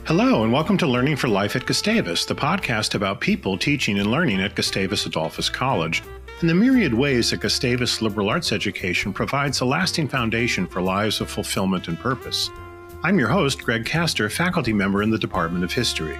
Hello, and welcome to Learning for Life at Gustavus, the podcast about people teaching and learning at Gustavus Adolphus College, and the myriad ways that Gustavus liberal arts education provides a lasting foundation for lives of fulfillment and purpose. I'm your host, Greg Castor, faculty member in the Department of History.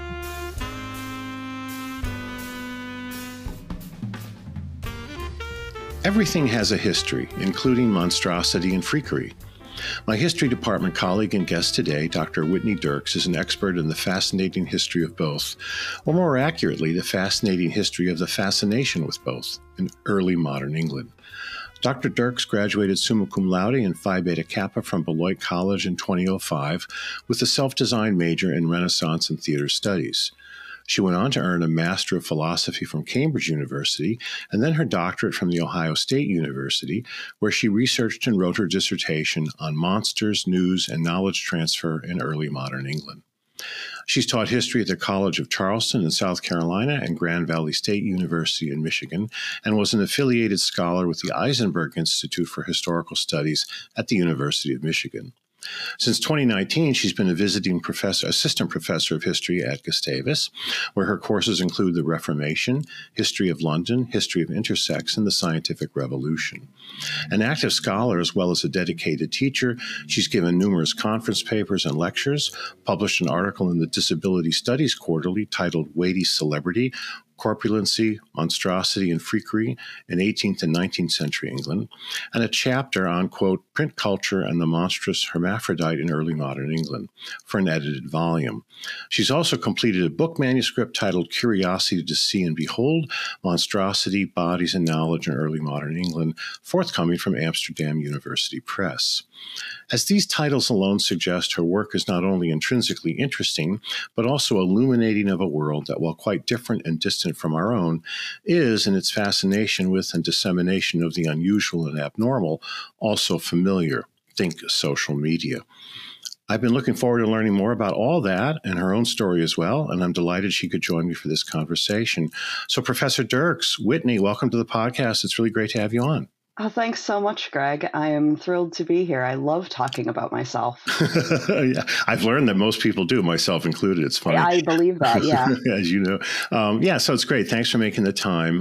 Everything has a history, including monstrosity and freakery. My history department colleague and guest today, Dr. Whitney Dirks, is an expert in the fascinating history of both, or more accurately, the fascinating history of the fascination with both in early modern England. Dr. Dirks graduated summa cum laude and Phi Beta Kappa from Beloit College in 2005 with a self-designed major in Renaissance and Theater Studies. She went on to earn a Master of Philosophy from Cambridge University and then her doctorate from The Ohio State University, where she researched and wrote her dissertation on monsters, news, and knowledge transfer in early modern England. She's taught history at the College of Charleston in South Carolina and Grand Valley State University in Michigan, and was an affiliated scholar with the Eisenberg Institute for Historical Studies at the University of Michigan. Since 2019, she's been a visiting assistant professor of history at Gustavus, where her courses include the Reformation, History of London, History of Intersex, and the Scientific Revolution. An active scholar as well as a dedicated teacher, she's given numerous conference papers and lectures, published an article in the Disability Studies Quarterly titled Weighty Celebrity, Corpulency, Monstrosity, and Freakery in 18th and 19th century England, and a chapter on, quote, print culture and the monstrous hermaphrodite in early modern England for an edited volume. She's also completed a book manuscript titled Curiosity to See and Behold, Monstrosity, Bodies and Knowledge in Early Modern England, forthcoming from Amsterdam University Press. As these titles alone suggest, her work is not only intrinsically interesting, but also illuminating of a world that, while quite different and distant from our own, is, in its fascination with and dissemination of the unusual and abnormal, also familiar. Think social media. I've been looking forward to learning more about all that and her own story as well, and I'm delighted she could join me for this conversation. So, Professor Dirks, Whitney, welcome to the podcast. It's really great to have you on. Oh, thanks so much, Greg. I am thrilled to be here. I love talking about myself. Yeah, I've learned that most people do, myself included. It's funny. I believe that, yeah. As you know. So it's great. Thanks for making the time.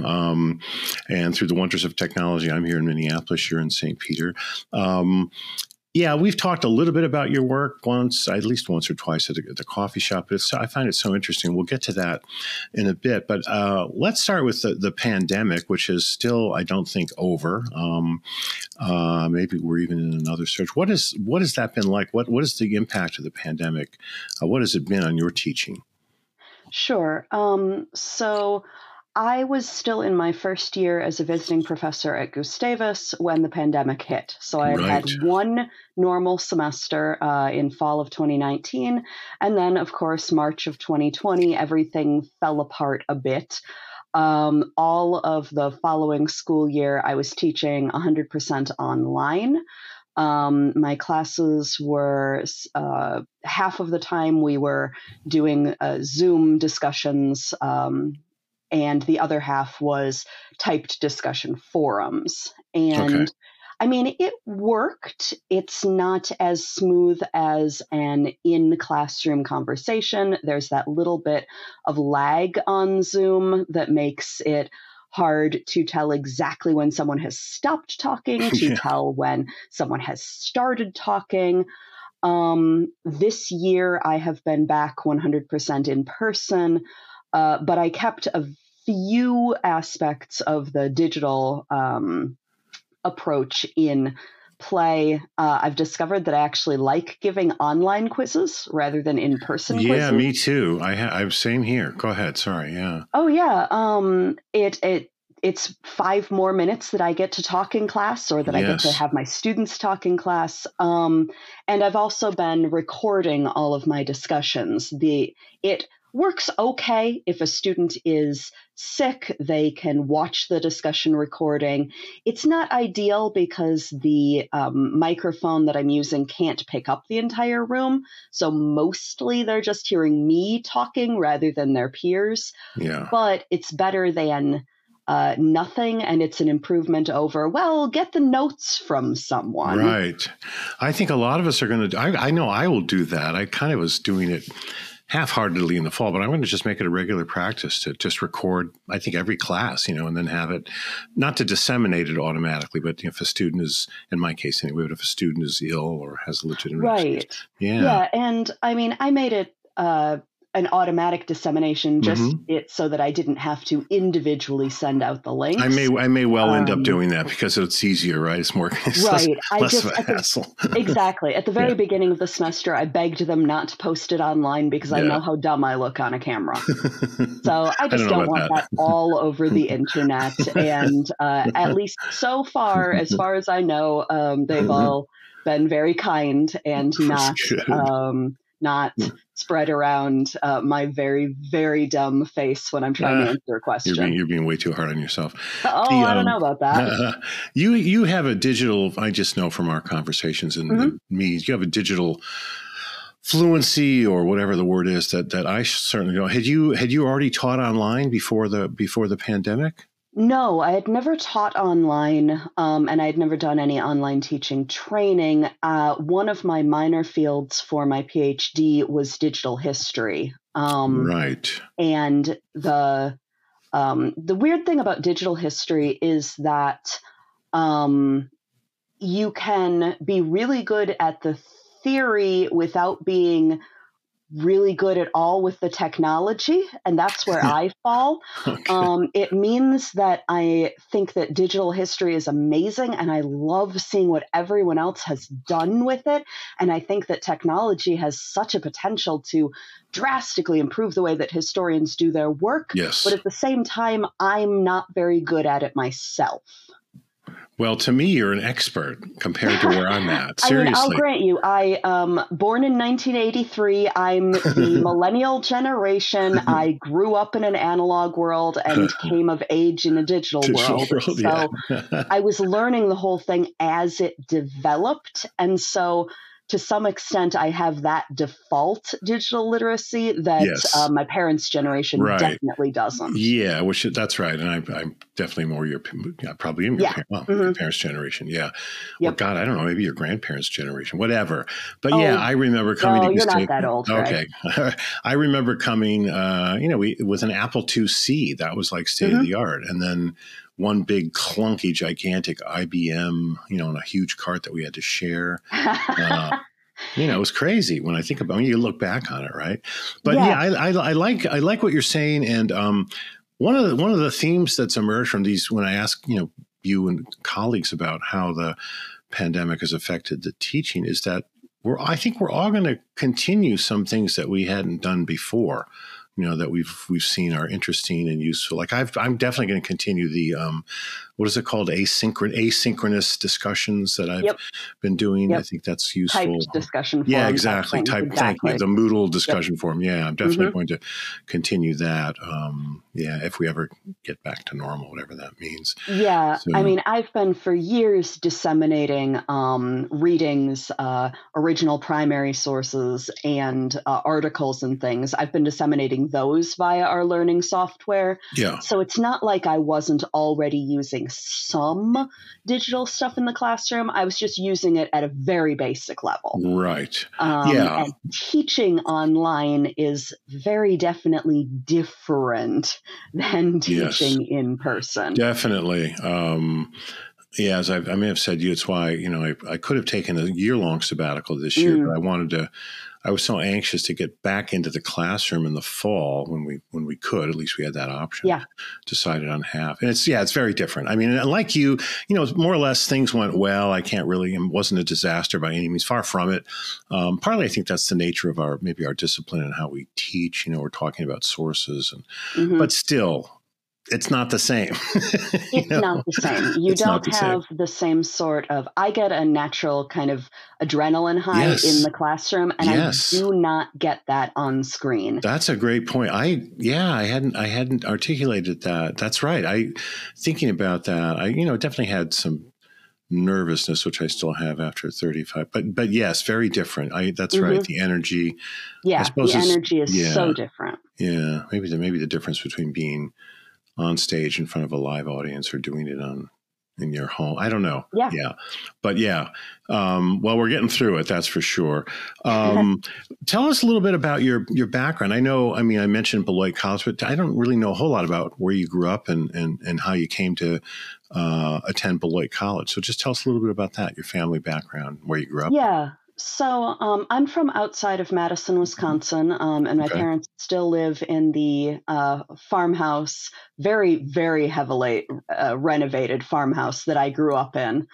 And through the wonders of technology, I'm here in Minneapolis, you're in St. Peter. We've talked a little bit about your work at least once or twice at the coffee shop. But I find it so interesting. We'll get to that in a bit. But let's start with the pandemic, which is still, I don't think, over. Maybe we're even in another surge. What has that been like? What is the impact of the pandemic? What has it been on your teaching? Sure. So I was still in my first year as a visiting professor at Gustavus when the pandemic hit. So I had one normal semester in fall of 2019. And then, of course, March of 2020, everything fell apart a bit. All of the following school year, I was teaching 100% online. My classes were half of the time we were doing Zoom discussions, and the other half was typed discussion forums. And I mean, it worked. It's not as smooth as an in-classroom conversation. There's that little bit of lag on Zoom that makes it hard to tell exactly when someone has stopped talking, to tell when someone has started talking. This year, I have been back 100% in person, but I kept a few aspects of the digital approach in play. I've discovered that I actually like giving online quizzes rather than in-person quizzes. Yeah, me too. I'm same here. Go ahead. Sorry. Yeah. Oh, yeah. It's 5 more minutes that I get to talk in class, or that I get to have my students talk in class. And I've also been recording all of my discussions. It works okay. If a student is sick, they can watch the discussion recording. It's not ideal because the microphone that I'm using can't pick up the entire room. So mostly they're just hearing me talking rather than their peers. Yeah. But it's better than nothing, and it's an improvement over, well, get the notes from someone. Right. I think a lot of us are going to, I know I will do that. I kind of was doing it half-heartedly in the fall, but I'm going to just make it a regular practice to just record, I think, every class, and then have it, not to disseminate it automatically, but if a student is, in my case anyway, but if a student is ill or has a legitimate right. Yeah. And I mean, I made it an automatic dissemination, just it so that I didn't have to individually send out the links. I may well end up doing that because it's easier, right? It's more less of a hassle. Exactly. At the very beginning of the semester, I begged them not to post it online because I know how dumb I look on a camera. So I just don't want that all over the internet. And at least so far as I know, they've all been very kind and not spread around my very, very dumb face when I'm trying to answer a question. You're being way too hard on yourself. I don't know about that. You have a digital, I just know from our conversations and me, you have a digital fluency or whatever the word is that I certainly don't. Had you already taught online before the pandemic? No, I had never taught online, and I had never done any online teaching training. One of my minor fields for my PhD was digital history. Right. And the weird thing about digital history is that you can be really good at the theory without being really good at all with the technology, and that's where I fall. Okay. It means that I think that digital history is amazing, and I love seeing what everyone else has done with it. And I think that technology has such a potential to drastically improve the way that historians do their work. Yes. But at the same time, I'm not very good at it myself. Well, to me, you're an expert compared to where I'm at. Seriously. I'll grant you. I born in 1983. I'm the millennial generation. I grew up in an analog world and came of age in a digital world. So I was learning the whole thing as it developed. And so to some extent, I have that default digital literacy that my parents' generation definitely doesn't. Yeah, that's right. And I'm definitely more probably in your parents' generation. Yeah. Yep. Well, God, I don't know, maybe your grandparents' generation, whatever. But I remember coming to you're not that old. Okay. Right? I remember coming, with an Apple IIc, that was like state of the art. And then one big clunky, gigantic IBM, in a huge cart that we had to share. It was crazy when I think about it. You look back on it, right? But I like what you're saying. And one of the themes that's emerged from these, when I ask you and colleagues about how the pandemic has affected the teaching, is that I think we're all going to continue some things that we hadn't done before. That we've seen are interesting and useful. Like I'm definitely going to continue the what is it called, asynchronous discussions that I've been doing. I think that's useful. Typed discussion forum. Yeah, exactly. Thank you. The Moodle discussion forum. Yeah, I'm definitely going to continue that. If we ever get back to normal, whatever that means. Yeah, so, I mean, I've been for years disseminating readings, original primary sources, and articles and things. I've been disseminating those via our learning software. Yeah. So it's not like I wasn't already using some digital stuff in the classroom. I was just using it at a very basic level. Right. And teaching online is very definitely different than teaching in person. Definitely. As I may have said to you, it's why, I could have taken a year-long sabbatical this year, but I was so anxious to get back into the classroom in the fall when we could. At least we had that option. Yeah. Decided on half. And it's very different. I mean, like you, more or less things went well. It wasn't a disaster by any means, far from it. Partly I think that's the nature of our discipline and how we teach. We're talking about sources but still, it's not the same. It's not the same. You don't have the same sort of, I get a natural kind of adrenaline high in the classroom, and I do not get that on screen. That's a great point. I hadn't articulated that. That's right. Thinking about that, I definitely had some nervousness, which I still have after 35, but yes, very different. That's right. The energy. Yeah. The energy is so different. Yeah. Maybe the difference between being on stage in front of a live audience or doing it on in your home. I don't know. Yeah. Yeah. But yeah. Well, we're getting through it. That's for sure. Tell us a little bit about your background. I mentioned Beloit College, but I don't really know a whole lot about where you grew up and how you came to attend Beloit College. So just tell us a little bit about that, your family background, where you grew up. Yeah. So I'm from outside of Madison, Wisconsin, and my parents still live in the farmhouse, very, very heavily renovated farmhouse that I grew up in.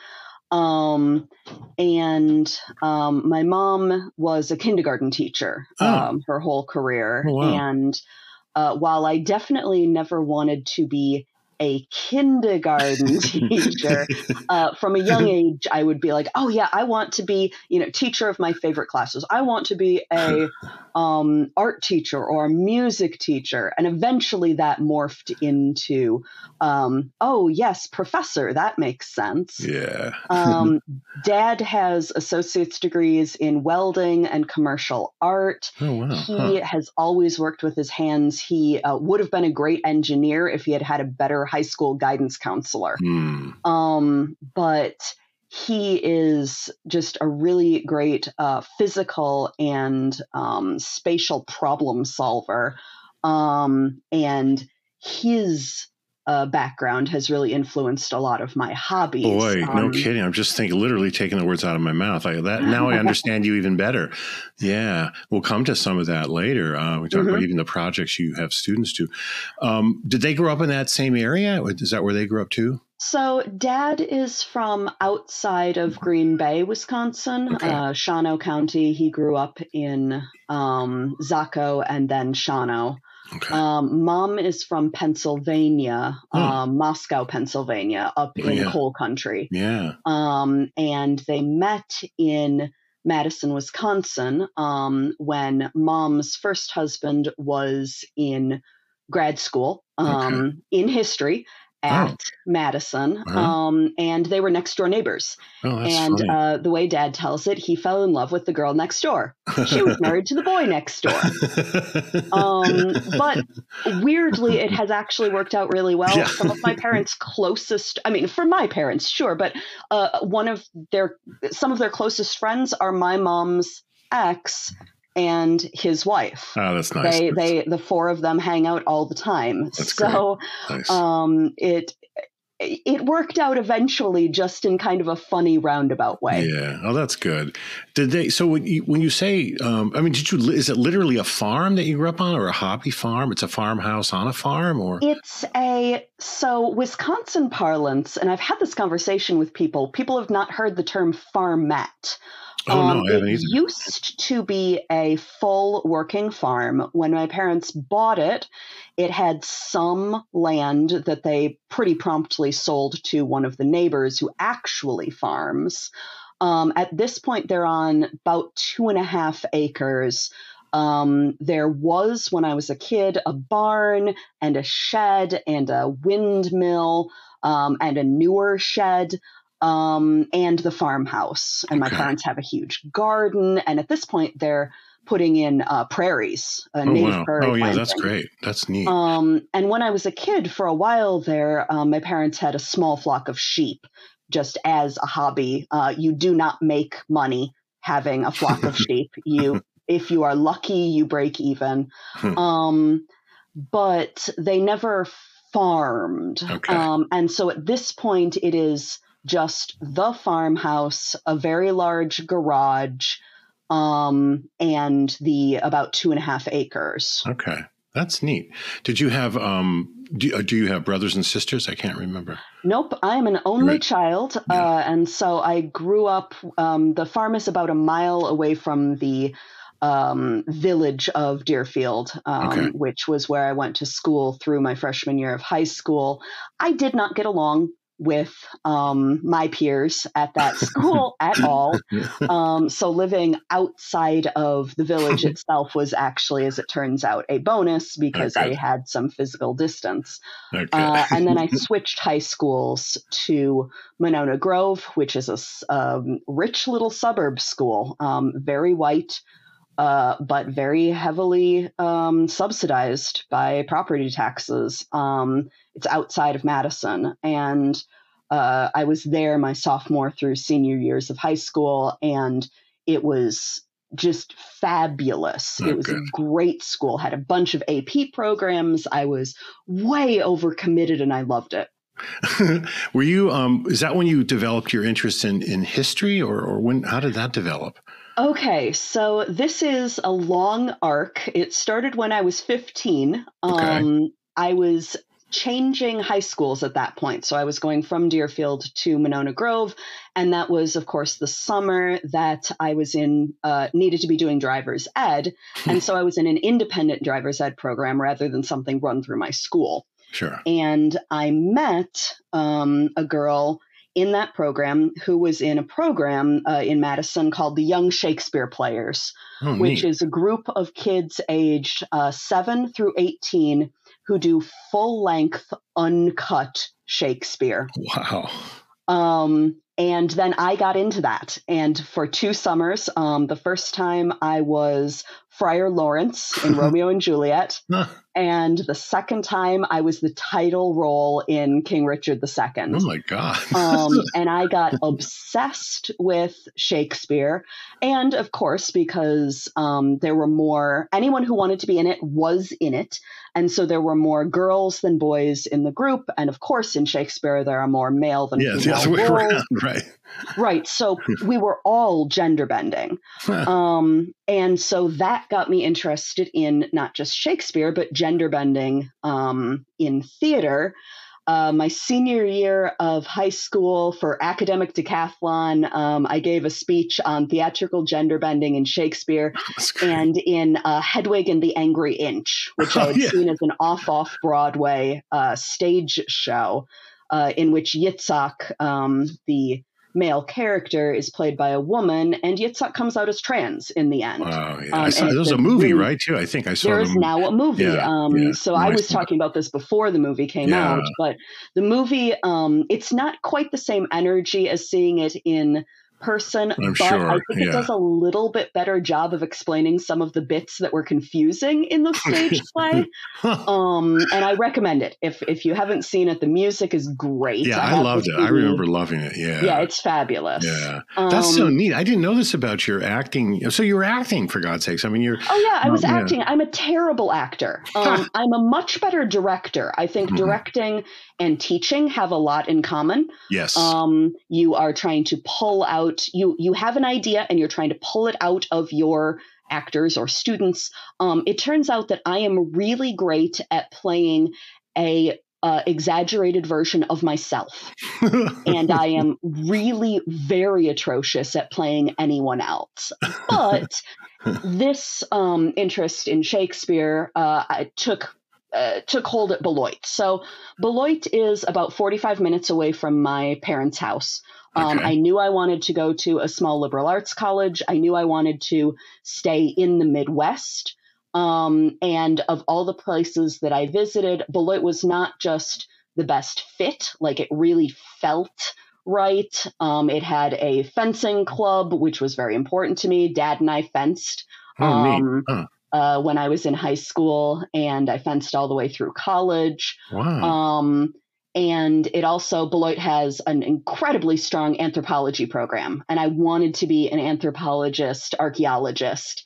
My mom was a kindergarten teacher her whole career. Oh, wow. And while I definitely never wanted to be a kindergarten teacher, from a young age, I would be like, oh yeah, I want to be, teacher of my favorite classes. I want to be a art teacher or a music teacher. And eventually that morphed into, oh yes, professor. That makes sense. Yeah. Dad has associate's degrees in welding and commercial art. Oh, wow. He has always worked with his hands. He would have been a great engineer if he had had a better high school guidance counselor. But he is just a really great physical and spatial problem solver. And his background has really influenced a lot of my hobbies. Boy, no kidding. I'm just literally taking the words out of my mouth. Now I understand you even better. Yeah. We'll come to some of that later. We talk about even the projects you have students do. Did they grow up in that same area? Is that where they grew up too? So Dad is from outside of Green Bay, Wisconsin, Shawano County. He grew up in Zaco and then Shawano. Okay. Mom is from Pennsylvania, Moscow, Pennsylvania, up in coal country. Yeah. And they met in Madison, Wisconsin, when Mom's first husband was in grad school in history at Madison, and they were next door neighbors. Oh, that's and the way Dad tells it, he fell in love with the girl next door. She was married to the boy next door. But weirdly, it has actually worked out really well. Yeah. Some of my parents' closest, for my parents, sure, but some of their closest friends are my mom's ex and his wife. Oh, that's nice. The four of them hang out all the time. That's so nice. It worked out eventually, just in kind of a funny roundabout way. Yeah. Oh, that's good. Did they? So when you say, is it literally a farm that you grew up on, or a hobby farm? It's a farmhouse on a farm, or so Wisconsin parlance, and I've had this conversation with people. People have not heard the term farmette. Oh, no, I haven't either. It used to be a full working farm. When my parents bought it, it had some land that they pretty promptly sold to one of the neighbors who actually farms. At this point, they're on about 2.5 acres. There was, when I was a kid, a barn and a shed and a windmill and a newer shed. And the farmhouse. And my parents have a huge garden. And at this point, they're putting in prairies, native prairie. Oh, yeah, that's great. That's neat. And when I was a kid, for a while there, my parents had a small flock of sheep, just as a hobby. You do not make money having a flock of sheep. If you are lucky, you break even. But they never farmed. And so at this point, it is just the farmhouse, a very large garage, and the about 2.5 acres. Okay, that's neat. Did you have do you have brothers and sisters? I can't remember. Nope, I am an only child, and so I grew up. The farm is about a mile away from the village of Deerfield, which was where I went to school through my freshman year of high school. I did not get along with my peers at that school at all. So living outside of the village itself was actually, as it turns out, a bonus because I had some physical distance. And then I switched high schools to Monona Grove, which is a rich little suburb school, very white, but very heavily subsidized by property taxes. It's outside of Madison. And I was there my sophomore through senior years of high school, and it was just fabulous. Oh, it was good. a great school, had a bunch of AP programs. I was way overcommitted and I loved it. Were you, is that when you developed your interest in history, or when, how did that develop? Okay, so this is a long arc. It started when I was 15. Okay. I was changing high schools at that point. So I was going from Deerfield to Monona Grove. And that was, of course, the summer that I was in, needed to be doing driver's ed. And so I was in an independent driver's ed program rather than something run through my school. Sure. And I met a girl in that program who was in a program in Madison called the Young Shakespeare Players, which is a group of kids aged 7 through 18 who do full-length, uncut Shakespeare. Wow. And then I got into that. And for 2 summers, the first time I was Friar Lawrence in Romeo and Juliet. And the second time I was the title role in King Richard II. Oh my God. And I got obsessed with Shakespeare. And of course, because there were more, anyone who wanted to be in it was in it. And so there were more girls than boys in the group. And of course, in Shakespeare, there are more male than female. Yeah, the other way around, right. Right. So we were all gender bending. And so that got me interested in not just Shakespeare, but gender bending in theater. My senior year of high school for academic decathlon, I gave a speech on theatrical gender bending in Shakespeare and in Hedwig and the Angry Inch, which I had seen as an off-Broadway stage show in which Yitzhak, the male character, is played by a woman, and Yitzhak comes out as trans in the end. Wow, yeah. There was a movie, right, too? I think I saw There's now a movie. So I was saw talking about this before the movie came out, but the movie, it's not quite the same energy as seeing it in person, I'm but sure. I think it does a little bit better job of explaining some of the bits that were confusing in the stage play. And I recommend it. If you haven't seen it, the music is great. Yeah, I loved it. I remember loving it. Yeah. Yeah, it's fabulous. Yeah. That's so neat. I didn't know this about your acting. So you were acting, for God's sakes. I mean, you're... Oh, yeah, I was acting. I'm a terrible actor. I'm a much better director. I think directing and teaching have a lot in common. Yes. You are trying to pull out, you have an idea and you're trying to pull it out of your actors or students. It turns out that I am really great at playing a exaggerated version of myself. And I am really very atrocious at playing anyone else. But this interest in Shakespeare I took hold at Beloit. So Beloit is about 45 minutes away from my parents' house. I knew I wanted to go to a small liberal arts college. I knew I wanted to stay in the Midwest. And of all the places that I visited, Beloit was not just the best fit, like it really felt right. It had a fencing club, which was very important to me. Dad and I fenced when I was in high school, and I fenced all the way through college. Wow. And it also, Beloit has an incredibly strong anthropology program. And I wanted to be an anthropologist, archaeologist.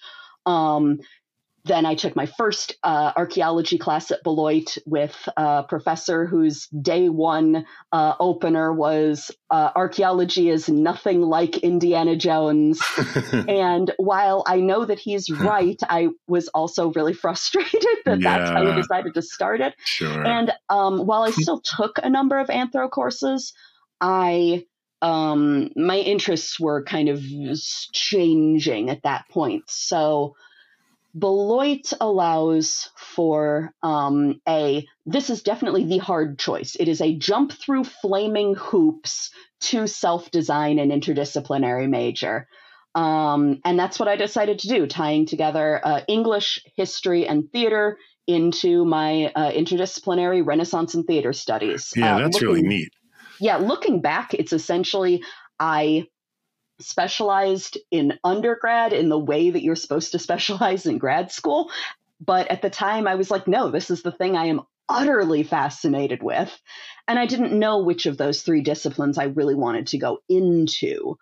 Then I took my first archaeology class at Beloit with a professor whose day one opener was archaeology is nothing like Indiana Jones. And while I know that he's right, I was also really frustrated that that's how he decided to start it. Sure. And while I still took a number of anthro courses, my interests were kind of changing at that point. So Beloit allows for this is definitely the hard choice. It is a jump through flaming hoops to self-design and interdisciplinary major. And that's what I decided to do, tying together English, history, and theater into my interdisciplinary Renaissance and theater studies. Yeah, that's really neat. Yeah, looking back, it's essentially I specialized in undergrad in the way that you're supposed to specialize in grad school. But at the time I was like, no, this is the thing I am utterly fascinated with. And I didn't know which of those three disciplines I really wanted to go into.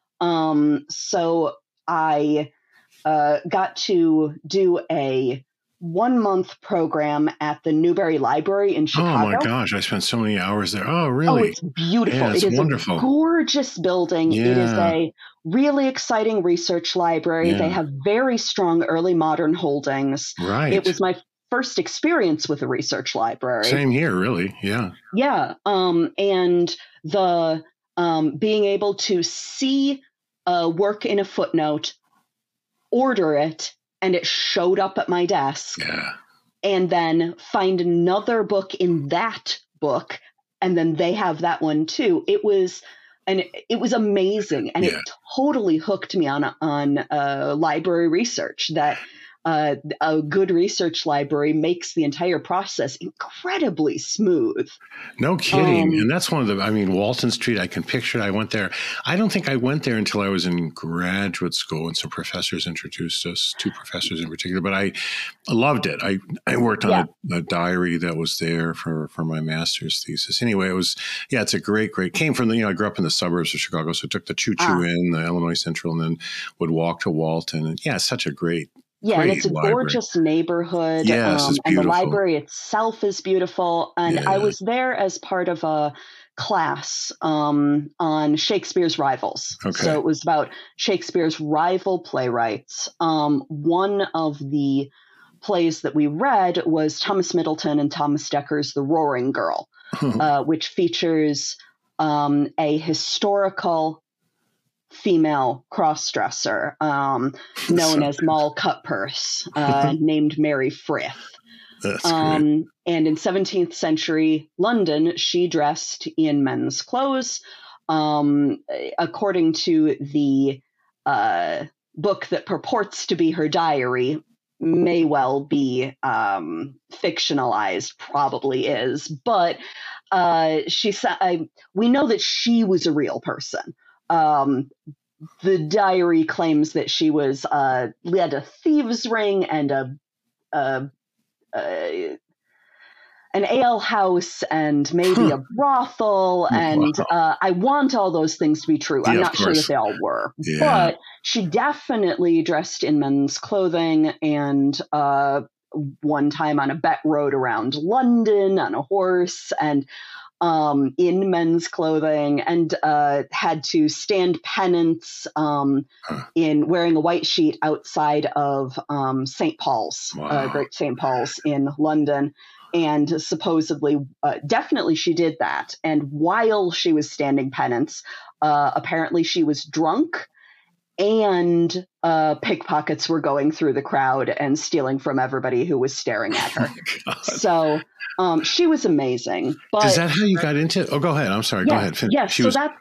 So I got to do a 1-month program at the Newberry Library in Chicago. Oh my gosh, I spent so many hours there. Oh, Oh, really? it's beautiful. Yeah, it's It is wonderful. a gorgeous building. It is Yeah. a really exciting research library. They Yeah. have very strong early modern holdings. It Right. was my first experience with a research library. Same here, really. Yeah. Yeah. And the being able to see work in a footnote, order it, and it showed up at my desk, Yeah. and then find another book in that book, and then they have that one too. It was amazing, and Yeah. it totally hooked me on library research. That a good research library makes the entire process incredibly smooth. No kidding. And that's one of the, I mean, Walton Street, I can picture it. I went there. I don't think I went there until I was in graduate school, and some professors introduced us, 2 professors in particular, but I loved it. I worked on a diary that was there for my master's thesis. Anyway, it's a great, came from I grew up in the suburbs of Chicago, so I took the choo-choo in, the Illinois Central, and then would walk to Walton. And it's such a great and it's a library. Gorgeous neighborhood. Yes, it's and beautiful. the library itself is beautiful. And I was there as part of a class on Shakespeare's rivals. Okay. So it was about Shakespeare's rival playwrights. One of the plays that we read was Thomas Middleton and Thomas Decker's The Roaring Girl, which features a historical female cross-dresser known as Moll Cutpurse, named Mary Frith. That's great. And in 17th century London, she dressed in men's clothes. According to the book that purports to be her diary, may well be fictionalized, probably is, but we know that she was a real person. The diary claims that she was had a thieves' ring and an ale house and maybe a brothel, and I want all those things to be true. I'm not sure that they all were, but she definitely dressed in men's clothing, and one time on a bet rode around London on a horse, and in men's clothing, and had to stand penance in wearing a white sheet outside of St. Paul's, Great St. Paul's in London. And supposedly, definitely she did that. And while she was standing penance, apparently she was drunk, and pickpockets were going through the crowd and stealing from everybody who was staring at her. So she was amazing. But is that how you got into it? Oh, go ahead. I'm sorry. Go ahead. Yes.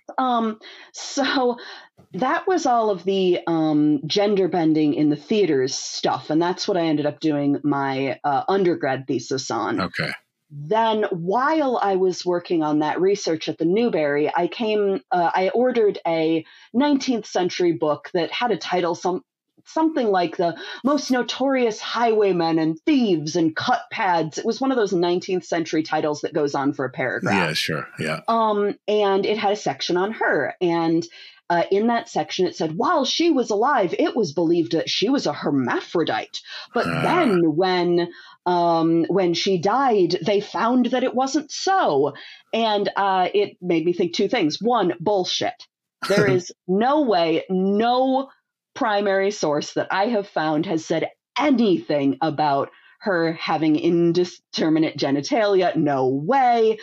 So that was all of the gender bending in the theaters stuff. And that's what I ended up doing my undergrad thesis on. Okay. Then while I was working on that research at the Newberry, I ordered a 19th century book that had a title, something like The Most Notorious Highwaymen and Thieves and Cut Pads. It was one of those 19th century titles that goes on for a paragraph. Yeah, sure. Yeah. And it had a section on her. And in that section, it said, while she was alive, it was believed that she was a hermaphrodite. But then when she died, they found that it wasn't so. And it made me think 2 things. One, bullshit. There is no way, no primary source that I have found has said anything about her having indeterminate genitalia. No way.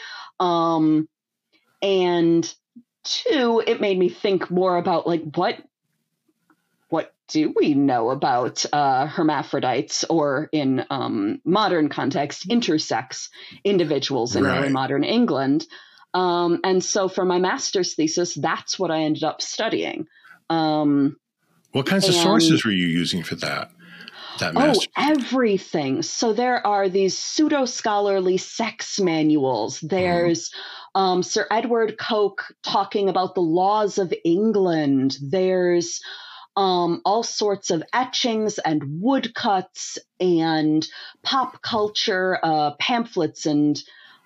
And 2, it made me think more about what do we know about hermaphrodites, or in modern context, intersex individuals in early modern England. And so for my master's thesis, that's what I ended up studying. What kinds of sources were you using for that master's? Everything. So there are these pseudo-scholarly sex manuals. There's Sir Edward Coke talking about the laws of England. There's all sorts of etchings and woodcuts and pop culture pamphlets and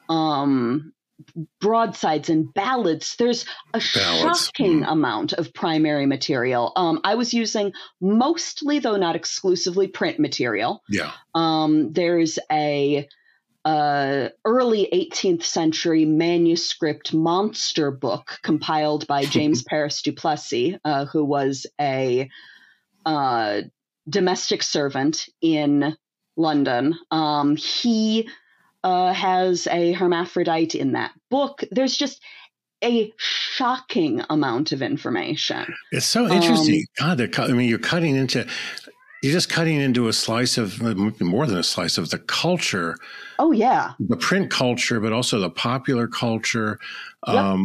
broadsides and ballads. There's a shocking amount of primary material. I was using mostly, though not exclusively, print material. Yeah. There's a early 18th century manuscript monster book compiled by James Paris du Plessis, who was a domestic servant in London. He has a hermaphrodite in that book. There's just a shocking amount of information. It's so interesting. God, you're just cutting into a slice of, more than a slice of the culture. Oh, yeah. The print culture, but also the popular culture. Yep.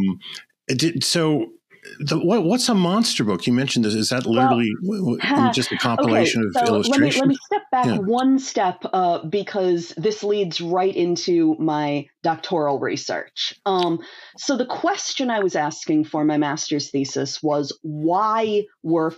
What's a monster book? You mentioned this. Is that literally just a compilation of illustrations? Let me step back one step because this leads right into my doctoral research. So the question I was asking for my master's thesis was, why were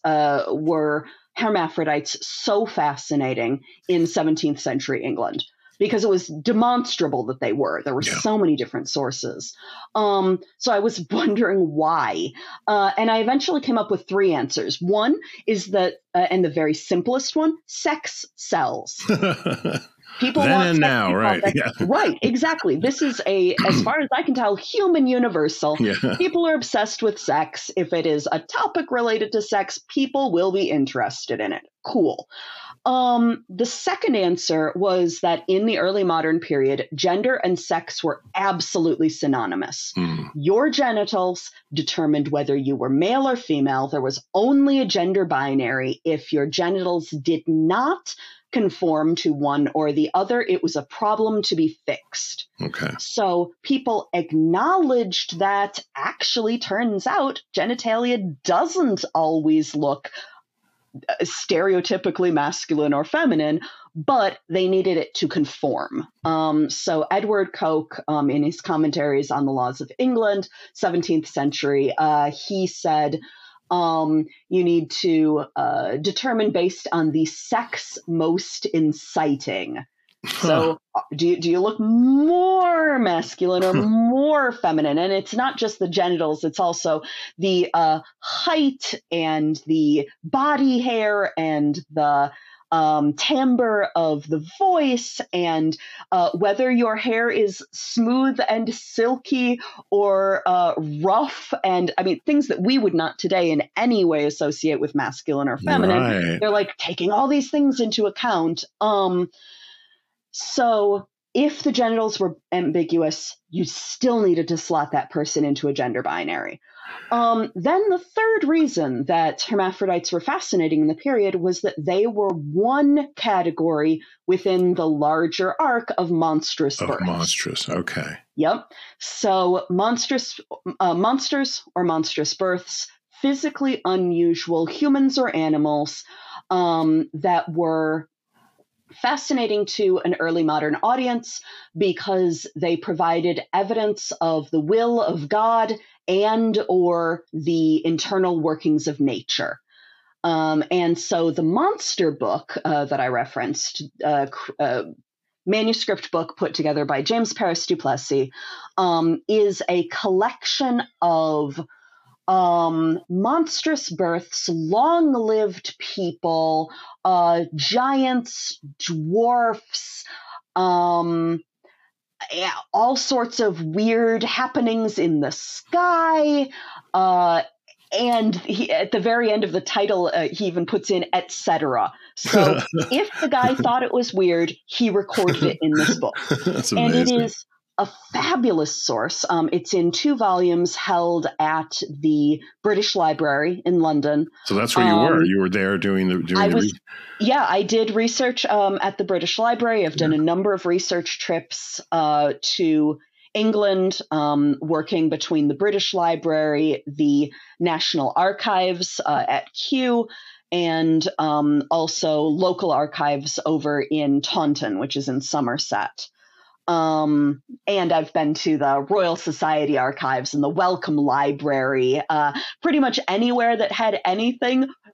hermaphrodites so fascinating in 17th century England? Because it was demonstrable that they were. There were so many different sources. So I was wondering why. And I eventually came up with three answers. One is that, and the very simplest one, sex sells. People then want and sex now, right? Yeah. Right, exactly. This is as far as I can tell, human universal. Yeah. People are obsessed with sex. If it is a topic related to sex, people will be interested in it. Cool. The second answer was that in the early modern period, gender and sex were absolutely synonymous. Your genitals determined whether you were male or female. There was only a gender binary. If your genitals did not conform to one or the other, it was a problem to be fixed. Okay. So people acknowledged that actually turns out genitalia doesn't always look stereotypically masculine or feminine, but they needed it to conform. So Edward Coke, in his commentaries on the laws of England, 17th century, he said, you need to determine based on the sex most inciting. So do you look more masculine or more feminine? And it's not just the genitals. It's also the height and the body hair and the timbre of the voice and whether your hair is smooth and silky or rough. And I mean, things that we would not today in any way associate with masculine or feminine. Right. They're like taking all these things into account. So if the genitals were ambiguous, you still needed to slot that person into a gender binary. Then the third reason that hermaphrodites were fascinating in the period was that they were one category within the larger arc of monstrous births. Monstrous, okay. Yep. So monsters or monstrous births, physically unusual humans or animals that were fascinating to an early modern audience because they provided evidence of the will of God and or the internal workings of nature. And so the monster book that I referenced, manuscript book put together by James Paris du Plessis, is a collection of monstrous births, long-lived people, giants, dwarfs, all sorts of weird happenings in the sky. And at the very end of the title, he even puts in etc. So if the guy thought it was weird, he recorded it in this book. That's amazing. And it is a fabulous source. It's in 2 volumes held at the British Library in London. So that's where you were. You were there doing the Yeah, I did research at the British Library. I've done a number of research trips to England, working between the British Library, the National Archives at Kew, and also local archives over in Taunton, which is in Somerset. And I've been to the Royal Society Archives and the Wellcome Library, pretty much anywhere that had anything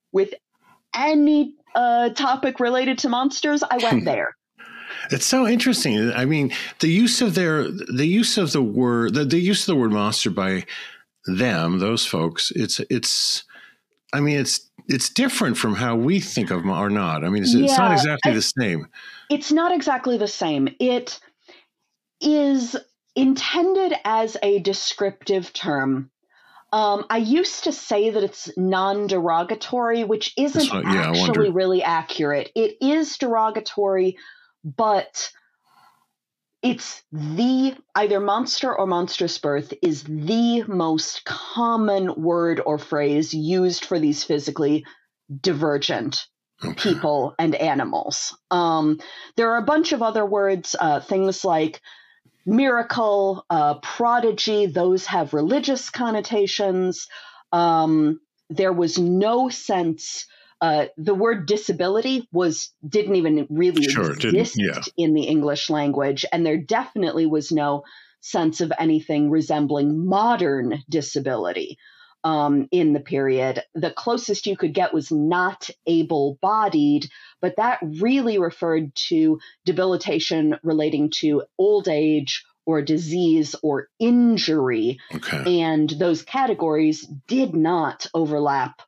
with any topic related to monsters, I went there. It's so interesting. I mean, the use of the word monster by them, those folks, it's different from how we think of or not. I mean, it's not exactly the same. It's not exactly the same. It is intended as a descriptive term. I used to say that it's non-derogatory, which isn't actually really accurate. It is derogatory, but it's either monster or monstrous birth is the most common word or phrase used for these physically divergent people and animals. There are a bunch of other words, things like miracle, prodigy, those have religious connotations. There was no sense, the word disability didn't even really exist in the English language, and there definitely was no sense of anything resembling modern disability in the period. The closest you could get was not able-bodied, but that really referred to debilitation relating to old age or disease or injury. And those categories did not overlap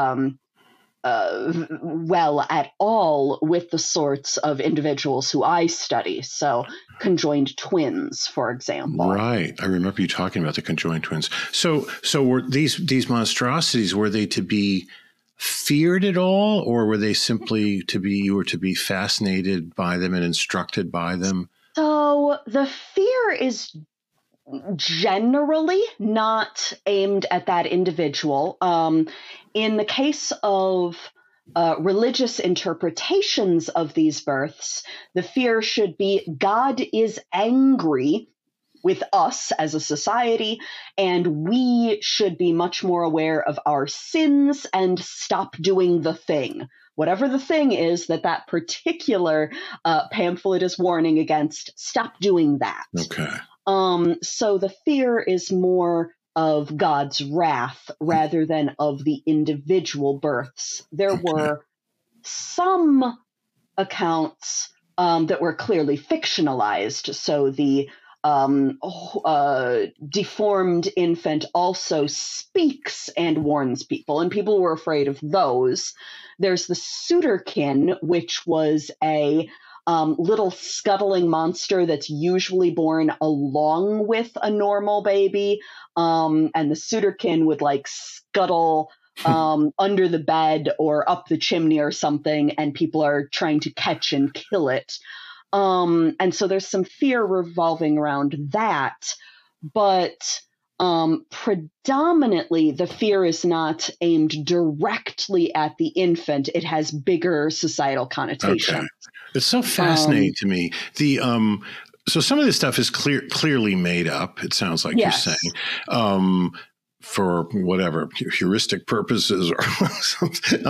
well at all with the sorts of individuals who I study. So conjoined twins, for example. Right. I remember you talking about the conjoined twins. So were these monstrosities, were they to be feared at all, or were they simply you were to be fascinated by them and instructed by them? So the fear is generally not aimed at that individual. In the case of religious interpretations of these births, the fear should be God is angry with us as a society, and we should be much more aware of our sins and stop doing the thing. Whatever the thing is that particular pamphlet is warning against, stop doing that. So the fear is more of God's wrath rather than of the individual births. There were some accounts that were clearly fictionalized. So the deformed infant also speaks and warns people, and people were afraid of those. There's the Sooterkin, which was a little scuttling monster that's usually born along with a normal baby. And the Sooterkin would scuttle under the bed or up the chimney or something, and people are trying to catch and kill it. And so there's some fear revolving around that, but predominantly the fear is not aimed directly at the infant. It has bigger societal connotations. It's so fascinating to me. So some of this stuff is clearly made up. It sounds like you're saying. For whatever heuristic purposes or something,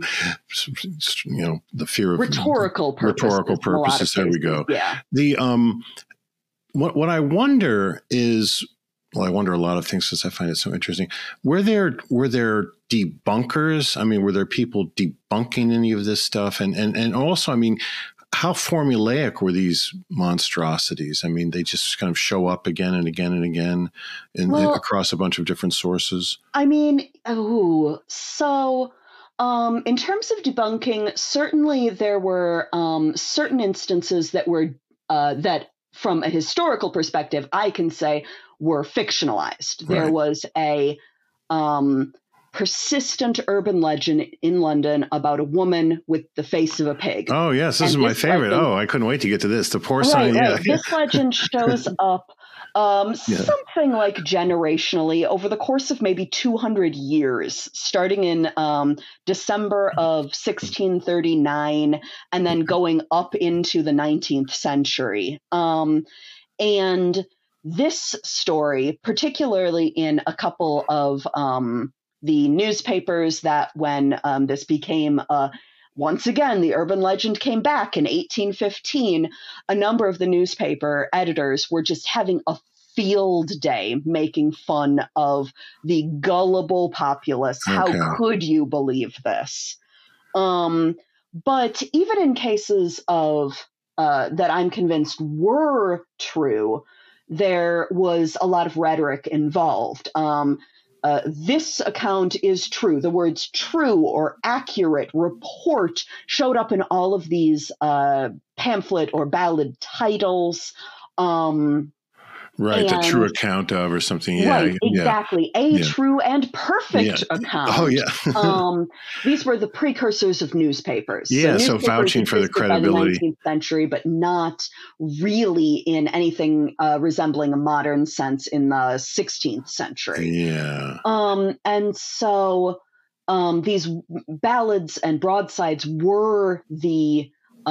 the fear of rhetorical purposes. There we go. Yeah. What I wonder is, I wonder a lot of things because I find it so interesting. Were there debunkers? I mean, were there people debunking any of this stuff? And also, I mean, how formulaic were these monstrosities? I mean, they just kind of show up again and again and again across a bunch of different sources. I mean, in terms of debunking, certainly there were certain instances that were that, from a historical perspective, I can say were fictionalized. There was a persistent urban legend in London about a woman with the face of a pig. Oh, yes. This is my favorite. I couldn't wait to get to this. The porcine. Right. This legend shows up something like generationally over the course of maybe 200 years, starting in December of 1639 and then going up into the 19th century. And this story, particularly in a couple of the newspapers, that when this became once again, the urban legend came back in 1815, a number of the newspaper editors were just having a field day making fun of the gullible populace. How could you believe this? But even in cases of that I'm convinced were true, there was a lot of rhetoric involved. This account is true. The words true or accurate, report showed up in all of these pamphlet or ballad titles. Right, a true account of or something. Yeah, right, exactly. A true and perfect account. Oh, yeah. These were the precursors of newspapers. Yeah, so vouching for the credibility. By the 19th century, but not really in anything resembling a modern sense in the 16th century. Yeah. And so these ballads and broadsides were the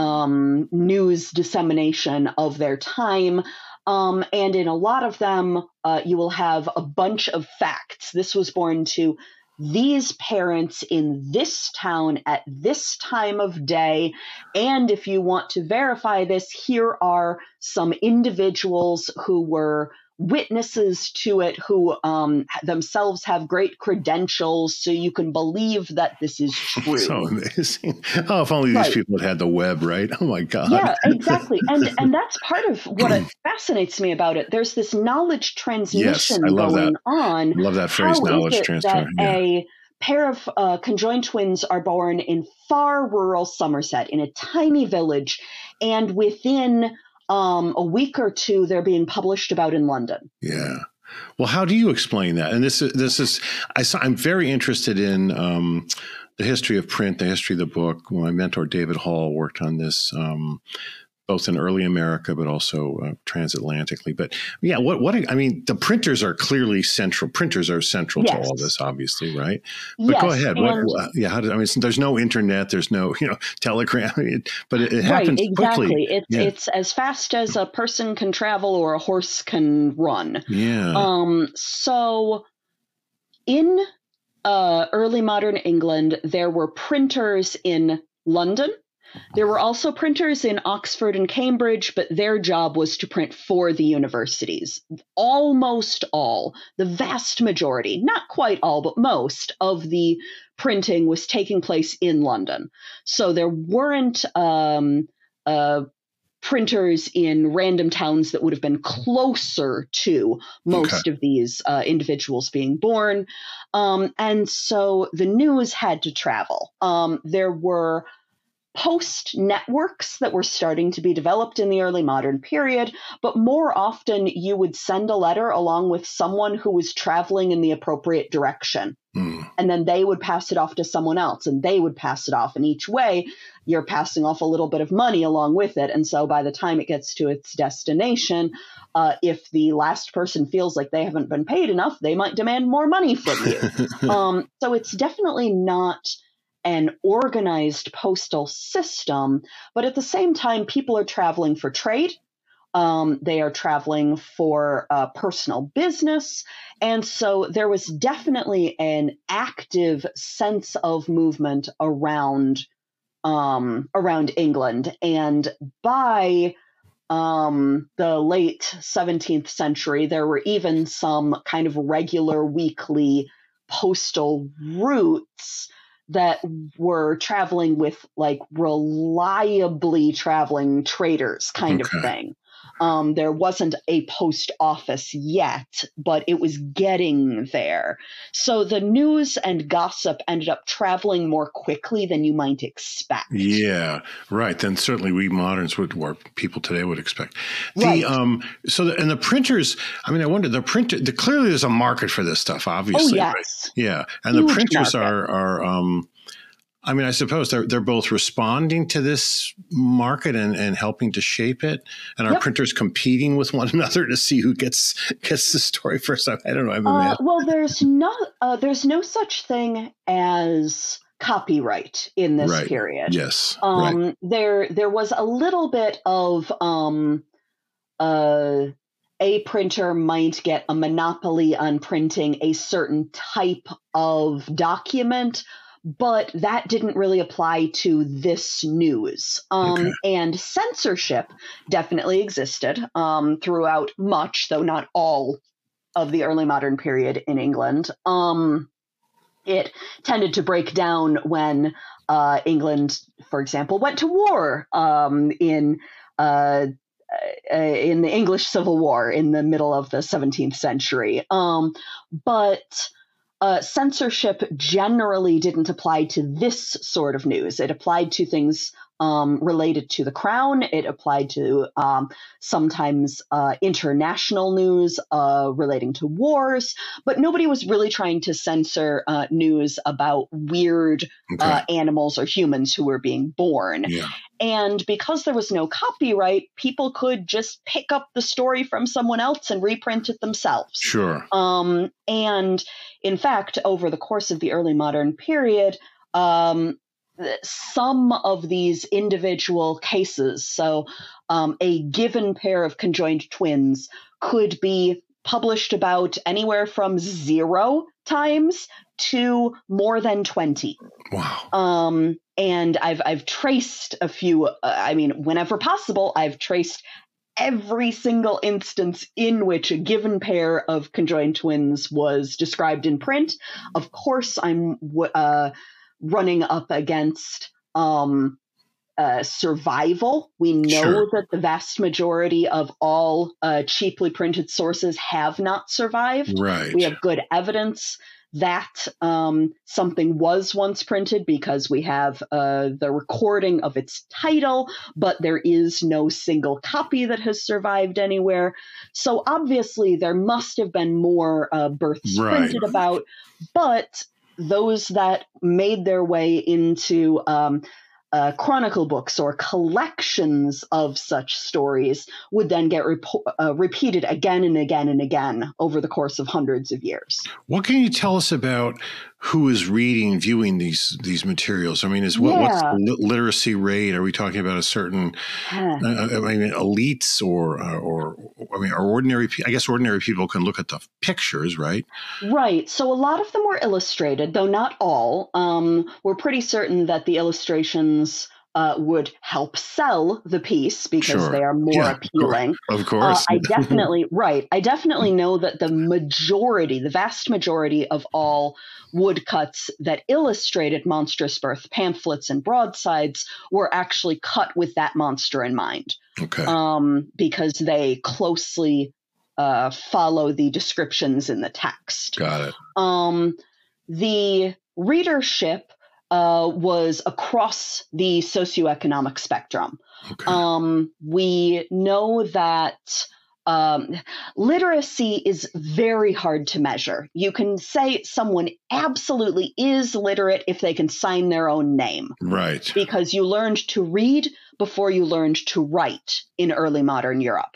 news dissemination of their time. And in a lot of them, you will have a bunch of facts. This was born to these parents in this town at this time of day. And if you want to verify this, here are some individuals who were witnesses to it, who themselves have great credentials, so you can believe that this is true. So amazing. Oh, if only these people had the web, right? Oh my God. Yeah, exactly. And that's part of what fascinates me about it. There's this knowledge transmission going on. I love that phrase, knowledge transfer. A pair of conjoined twins are born in far rural Somerset in a tiny village, and within a week or two, they're being published about in London. Yeah. Well, how do you explain that? And I'm very interested in the history of print, the history of the book. My mentor, David Hall, worked on this both in early America, but also transatlantically. But yeah, the printers are clearly central. Printers are central to all this, obviously, right? But go ahead. There's no internet, there's no, telegram, but it happens quickly. It's as fast as a person can travel or a horse can run. Yeah. So in early modern England, there were printers in London. There were also printers in Oxford and Cambridge, but their job was to print for the universities. Almost all, the vast majority, not quite all, but most of the printing was taking place in London. So there weren't printers in random towns that would have been closer to most of these individuals being born. And so the news had to travel. There were post networks that were starting to be developed in the early modern period, but more often you would send a letter along with someone who was traveling in the appropriate direction. And then they would pass it off to someone else, and they would pass it off. And each way, you're passing off a little bit of money along with it. And so by the time it gets to its destination, if the last person feels like they haven't been paid enough, they might demand more money from you. So it's definitely not an organized postal system, but at the same time, people are traveling for trade. They are traveling for personal business. And so there was definitely an active sense of movement around England. And by the late 17th century, there were even some kind of regular weekly postal routes that were traveling with like reliably traveling traders kind of thing. There wasn't a post office yet, but it was getting there. So the news and gossip ended up traveling more quickly than you might expect. Yeah, right. Then certainly we moderns or people today would expect. And the printers, I wonder, clearly there's a market for this stuff, obviously. Oh, yes. Right? Yeah. And huge the printers market. are I suppose they're both responding to this market and helping to shape it. And are printers competing with one another to see who gets the story first? I don't know. Well, there's no such thing as copyright in this period. Yes. There was a little bit of a printer might get a monopoly on printing a certain type of document. but that didn't really apply to this news. And censorship definitely existed throughout much, though not all, of the early modern period in England. It tended to break down when England, for example, went to war in the English Civil War in the middle of the 17th century. But censorship generally didn't apply to this sort of news. It applied to things related to the crown. It applied to sometimes international news relating to wars, but nobody was really trying to censor news about weird animals or humans who were being born. Yeah. And because there was no copyright, people could just pick up the story from someone else and reprint it themselves. Sure. And in fact, over the course of the early modern period, some of these individual cases, so a given pair of conjoined twins could be published about anywhere from 0 times to more than 20. Wow. And I've traced a few, whenever possible, I've traced every single instance in which a given pair of conjoined twins was described in print. Of course, I'm running up against survival. We know that the vast majority of all cheaply printed sources have not survived. Right. We have good evidence that something was once printed because we have the recording of its title, but there is no single copy that has survived anywhere. So obviously there must have been more births printed about, but those that made their way into chronicle books or collections of such stories would then get repeated again and again and again over the course of hundreds of years. What can you tell us about who is reading, viewing these materials? I mean, what's the literacy rate? Are we talking about a certain, elites or ordinary? I guess ordinary people can look at the pictures, right? Right. So a lot of them were illustrated, though not all. We're pretty certain that the illustrations would help sell the piece because they are more appealing. Of course. I definitely know that the vast majority of all woodcuts that illustrated monstrous birth pamphlets and broadsides were actually cut with that monster in mind. Okay. Because they closely follow the descriptions in the text. Got it. The readership was across the socioeconomic spectrum. Okay. We know that literacy is very hard to measure. You can say someone absolutely is literate if they can sign their own name. Right. Because you learned to read before you learned to write in early modern Europe.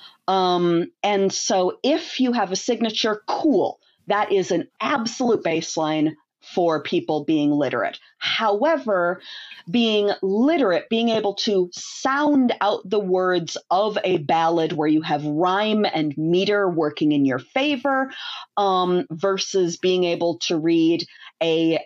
And so if you have a signature, cool. That is an absolute baseline for people being literate. However, being literate, being able to sound out the words of a ballad where you have rhyme and meter working in your favor, versus being able to read a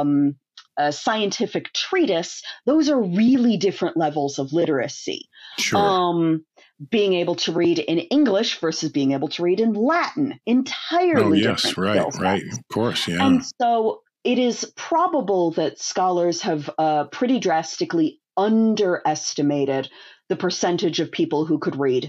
scientific treatise, those are really different levels of literacy. Sure. Being able to read in English versus being able to read in Latin, entirely different. Right. Of course, yeah. And so it is probable that scholars have pretty drastically underestimated the percentage of people who could read.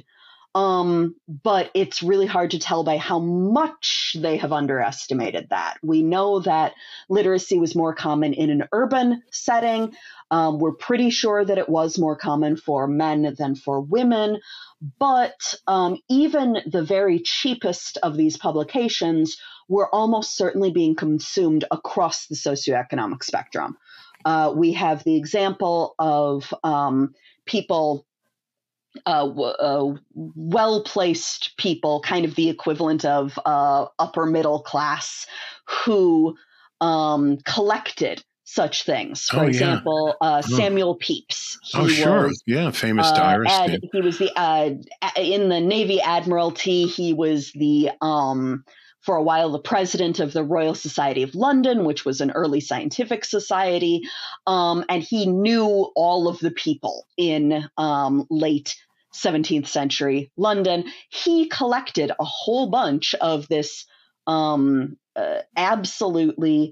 But it's really hard to tell by how much they have underestimated that. We know that literacy was more common in an urban setting. We're pretty sure that it was more common for men than for women. But even the very cheapest of these publications were almost certainly being consumed across the socioeconomic spectrum. We have the example of people, well-placed people, kind of the equivalent of upper middle class, who collected such things. For example, Samuel Pepys. Famous diarist. He was the in the Navy Admiralty. He was the for a while the president of the Royal Society of London, which was an early scientific society. And he knew all of the people in late 17th century London. He collected a whole bunch of this absolutely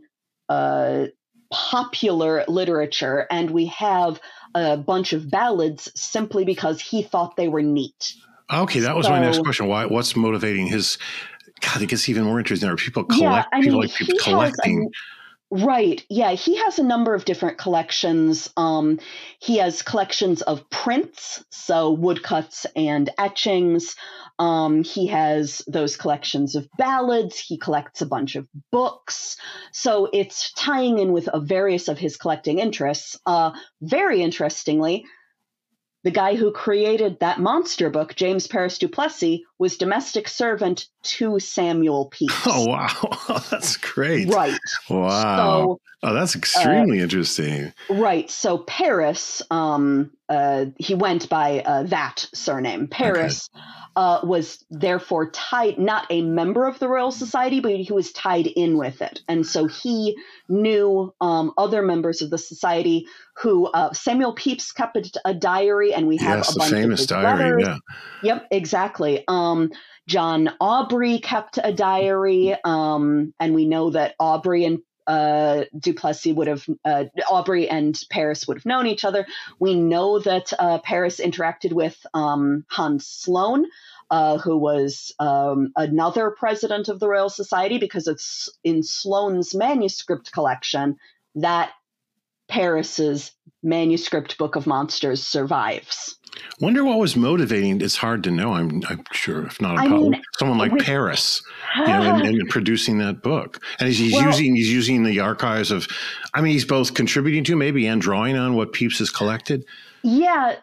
popular literature, and we have a bunch of ballads simply because he thought they were neat. Okay, that was my next question. What's motivating his? God, it gets even more interesting. Are people collecting? Right. Yeah, he has a number of different collections. He has collections of prints, so woodcuts and etchings. He has those collections of ballads. He collects a bunch of books. So it's tying in with various of his collecting interests. Very interestingly, the guy who created that monster book, James Paris du Plessis, was domestic servant to Samuel Pepys. Oh, wow. That's great. Right. Wow. So, that's extremely interesting. Right. So Paris, he went by that surname. Paris was therefore tied, not a member of the Royal Society, but he was tied in with it. And so he knew other members of the society who Samuel Pepys kept a diary, and we have a bunch famous of diary. letters. Yeah. Yep, exactly. John Aubrey kept a diary, and we know that Aubrey and du Plessis Aubrey and Paris would have known each other. We know that Paris interacted with Hans Sloane, who was another president of the Royal Society, because it's in Sloane's manuscript collection that Paris's manuscript Book of Monsters survives. Wonder what was motivating. It's hard to know. I'm sure, if not someone like Paris, in producing that book. And he's using the archives of. I mean, he's both contributing to maybe and drawing on what Pepys has collected. Yeah,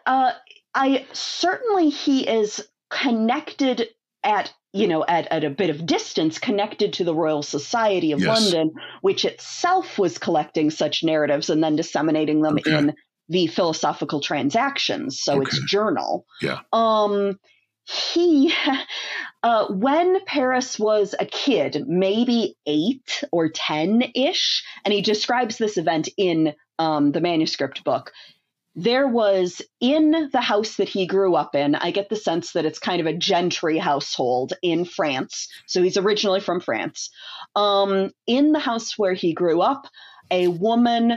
he is connected at a bit of distance, connected to the Royal Society of London, which itself was collecting such narratives and then disseminating them in the Philosophical Transactions, so its journal. Yeah. He, when Paris was a kid, maybe 8 or 10-ish, and he describes this event in the manuscript book, there was in the house that he grew up in, I get the sense that it's kind of a gentry household in France. So he's originally from France. In the house where he grew up, a woman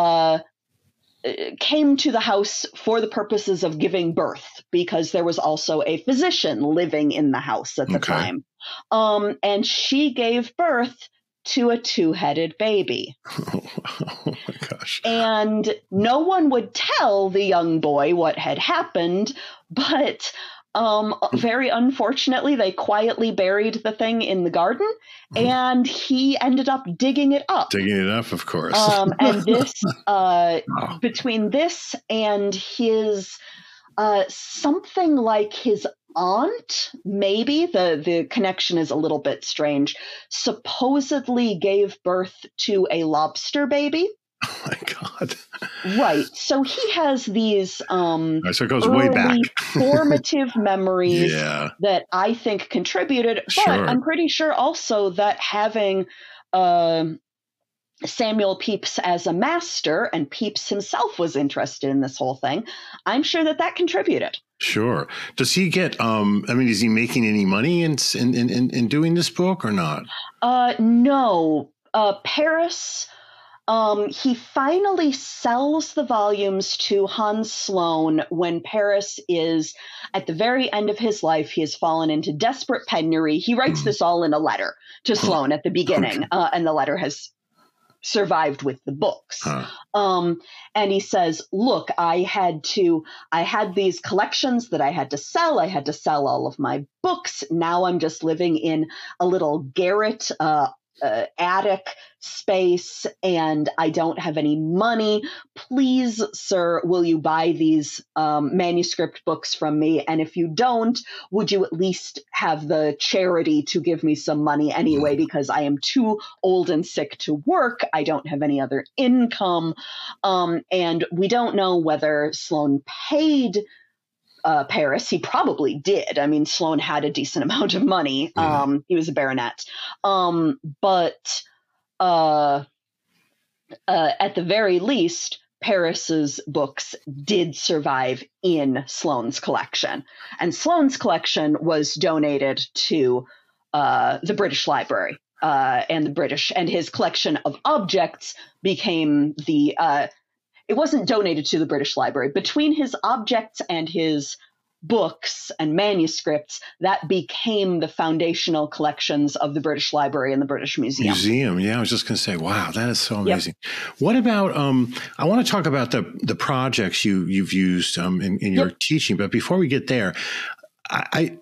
came to the house for the purposes of giving birth, because there was also a physician living in the house at the time. And she gave birth to a 2-headed baby. Oh my gosh. And no one would tell the young boy what had happened, but very unfortunately, they quietly buried the thing in the garden, and he ended up digging it up. Digging it up, of course. And this, between this and his, something like his aunt, maybe, the connection is a little bit strange, supposedly gave birth to a lobster baby. Oh my God. Right. So he has these so it goes way back. formative memories that I think contributed. But I'm pretty sure also that having Samuel Pepys as a master, and Pepys himself was interested in this whole thing, I'm sure that contributed. Sure. Does he get, is he making any money in doing this book or not? No. Paris, he finally sells the volumes to Hans Sloane when Paris is at the very end of his life. He has fallen into desperate penury. He writes this all in a letter to Sloane at the beginning, and the letter has survived with the books. And he says, look, I had these collections that I had to sell. I had to sell all of my books. Now I'm just living in a little garret, attic space, and I don't have any money. Please, sir, will you buy these manuscript books from me? And if you don't, would you at least have the charity to give me some money anyway, because I am too old and sick to work. I don't have any other income. And we don't know whether Sloane paid Paris. He probably did. I mean, Sloane had a decent amount of money. He was a baronet. But at the very least, Paris's books did survive in Sloane's collection. And Sloane's collection was donated to the British Library. And his collection of objects became it wasn't donated to the British Library. Between his objects and his books and manuscripts, that became the foundational collections of the British Library and the British Museum. Yeah, I was just going to say, wow, that is so amazing. Yep. What about, I want to talk about the projects you've used in your teaching, but before we get there, I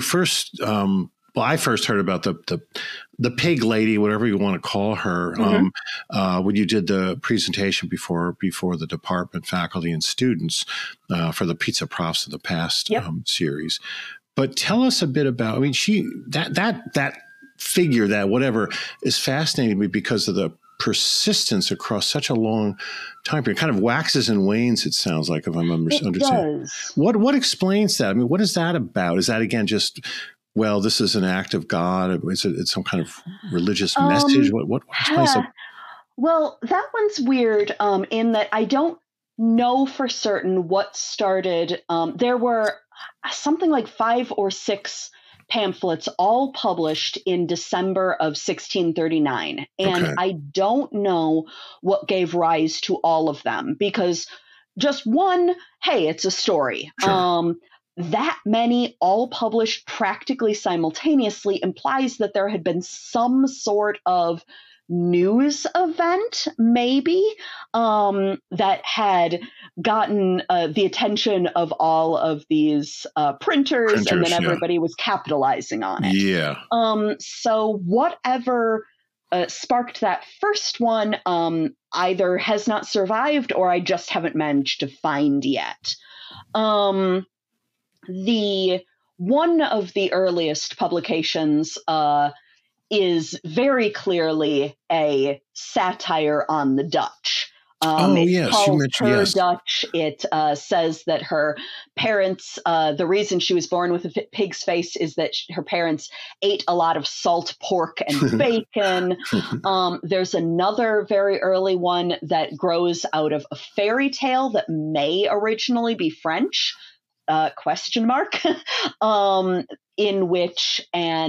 first heard about the pig lady, whatever you want to call her, when you did the presentation before the department, faculty, and students for the Pizza Profs of the Past series. But tell us a bit about. I mean, that figure, that whatever, is fascinating me because of the persistence across such a long time period. It kind of waxes and wanes, it sounds like, if I'm understanding. Does. What explains that? I mean, what is that about? Is that, again, just, well, this is an act of God? Is it some kind of religious message? What explains it? Well, that one's weird in that I don't know for certain what started. There were something like 5 or 6 pamphlets all published in December of 1639. And I don't know what gave rise to all of them, because just one, hey, it's a story. Sure. That many all published practically simultaneously implies that there had been some sort of news event, maybe, that had gotten the attention of all of these printers, and then everybody was capitalizing on it. Yeah. So whatever sparked that first one either has not survived, or I just haven't managed to find yet. The one of the earliest publications is very clearly a satire on the Dutch. It's called Her Dutch. It says that her parents, the reason she was born with a pig's face is that her parents ate a lot of salt pork and bacon. There's another very early one that grows out of a fairy tale that may originally be French, in which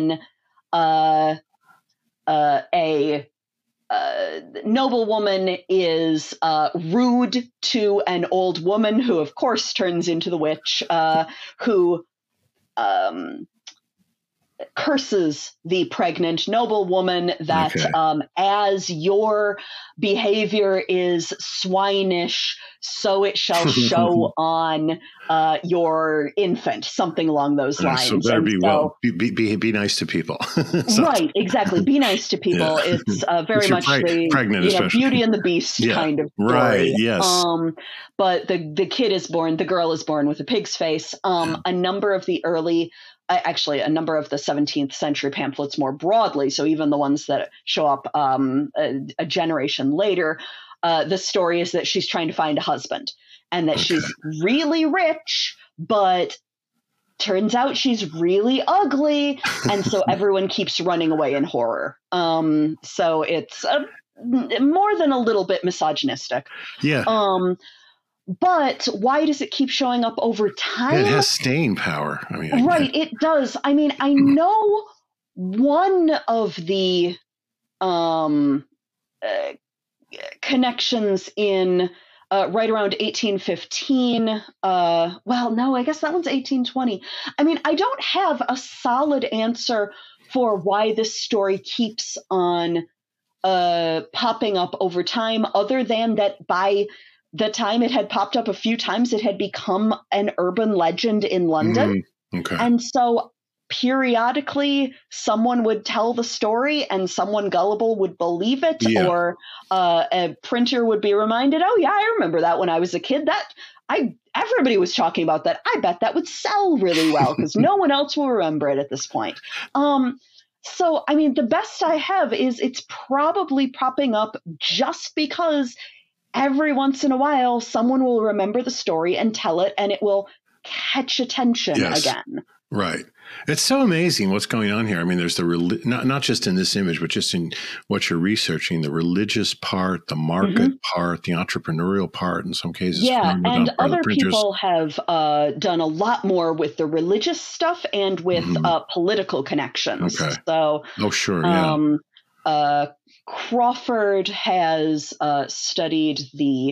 a noblewoman is rude to an old woman who, of course, turns into the witch, who curses the pregnant noblewoman that as your behavior is swinish, so it shall show on your infant, something along those lines. So better be nice to people. Right, exactly. Be nice to people. Yeah. It's very much the Beauty and the Beast kind of story. Right, yes. But the girl is born with a pig's face. A number of the a number of the 17th century pamphlets more broadly, so even the ones that show up a generation later, the story is that she's trying to find a husband, and that she's really rich, but turns out she's really ugly, and so everyone keeps running away in horror. So it's more than a little bit misogynistic. Yeah. But why does it keep showing up over time? Yeah, it has staying power. I mean, right, it does. I mean, I know one of the connections in right around 1815. Well, no, I guess that one's 1820. I mean, I don't have a solid answer for why this story keeps on popping up over time, other than that by the time it had popped up a few times, it had become an urban legend in London. And so periodically someone would tell the story and someone gullible would believe it, or a printer would be reminded, oh yeah, I remember that when I was a kid. Everybody was talking about that. I bet that would sell really well because no one else will remember it at this point. So, I mean, the best I have is it's probably popping up just because every once in a while, someone will remember the story and tell it, and it will catch attention again. Right. It's so amazing what's going on here. I mean, there's the not just in this image, but just in what you're researching, the religious part, the market part, the entrepreneurial part, in some cases. Yeah, and other people have done a lot more with the religious stuff and with political connections. Okay. So, Crawford has studied the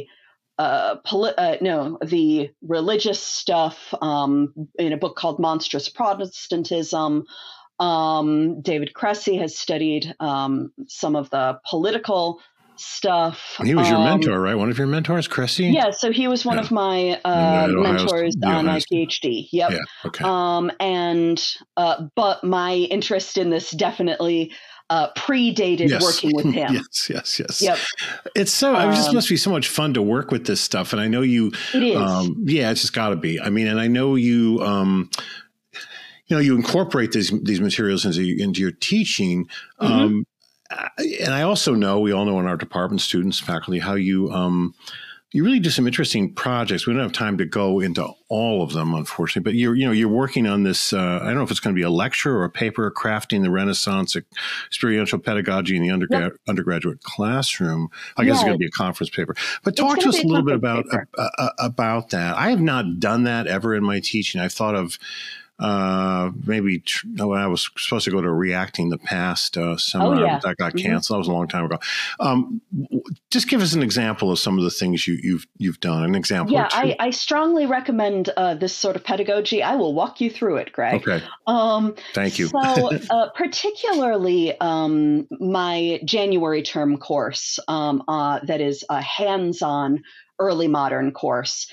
the religious stuff in a book called Monstrous Protestantism. David Cressy has studied some of the political stuff. He was your mentor, right? One of your mentors, Cressy? Yeah, so he was one of my mentors on my PhD. Yep. Yeah, okay. But my interest in this definitely predated working with him. Yes. Yep. It's so, it just must be so much fun to work with this stuff. And I know you, it is. It's just gotta be. I mean, and I know you, you incorporate these materials into your teaching. And I also know, we all know in our department, students, faculty, how you really do some interesting projects. We don't have time to go into all of them, unfortunately, but you're working on this. I don't know if it's going to be a lecture or a paper, crafting the Renaissance experiential pedagogy in the undergraduate classroom. I guess it's going to be a conference paper. But talk to us a little bit about that. I have not done that ever in my teaching. I've thought of maybe when I was supposed to go to Reacting the Past seminar that got canceled. That was a long time ago. Just give us an example of some of the things you've done. An example. Yeah, I strongly recommend this sort of pedagogy. I will walk you through it, Greg. Okay. Thank you. So, particularly my January term course, that is a hands-on early modern course.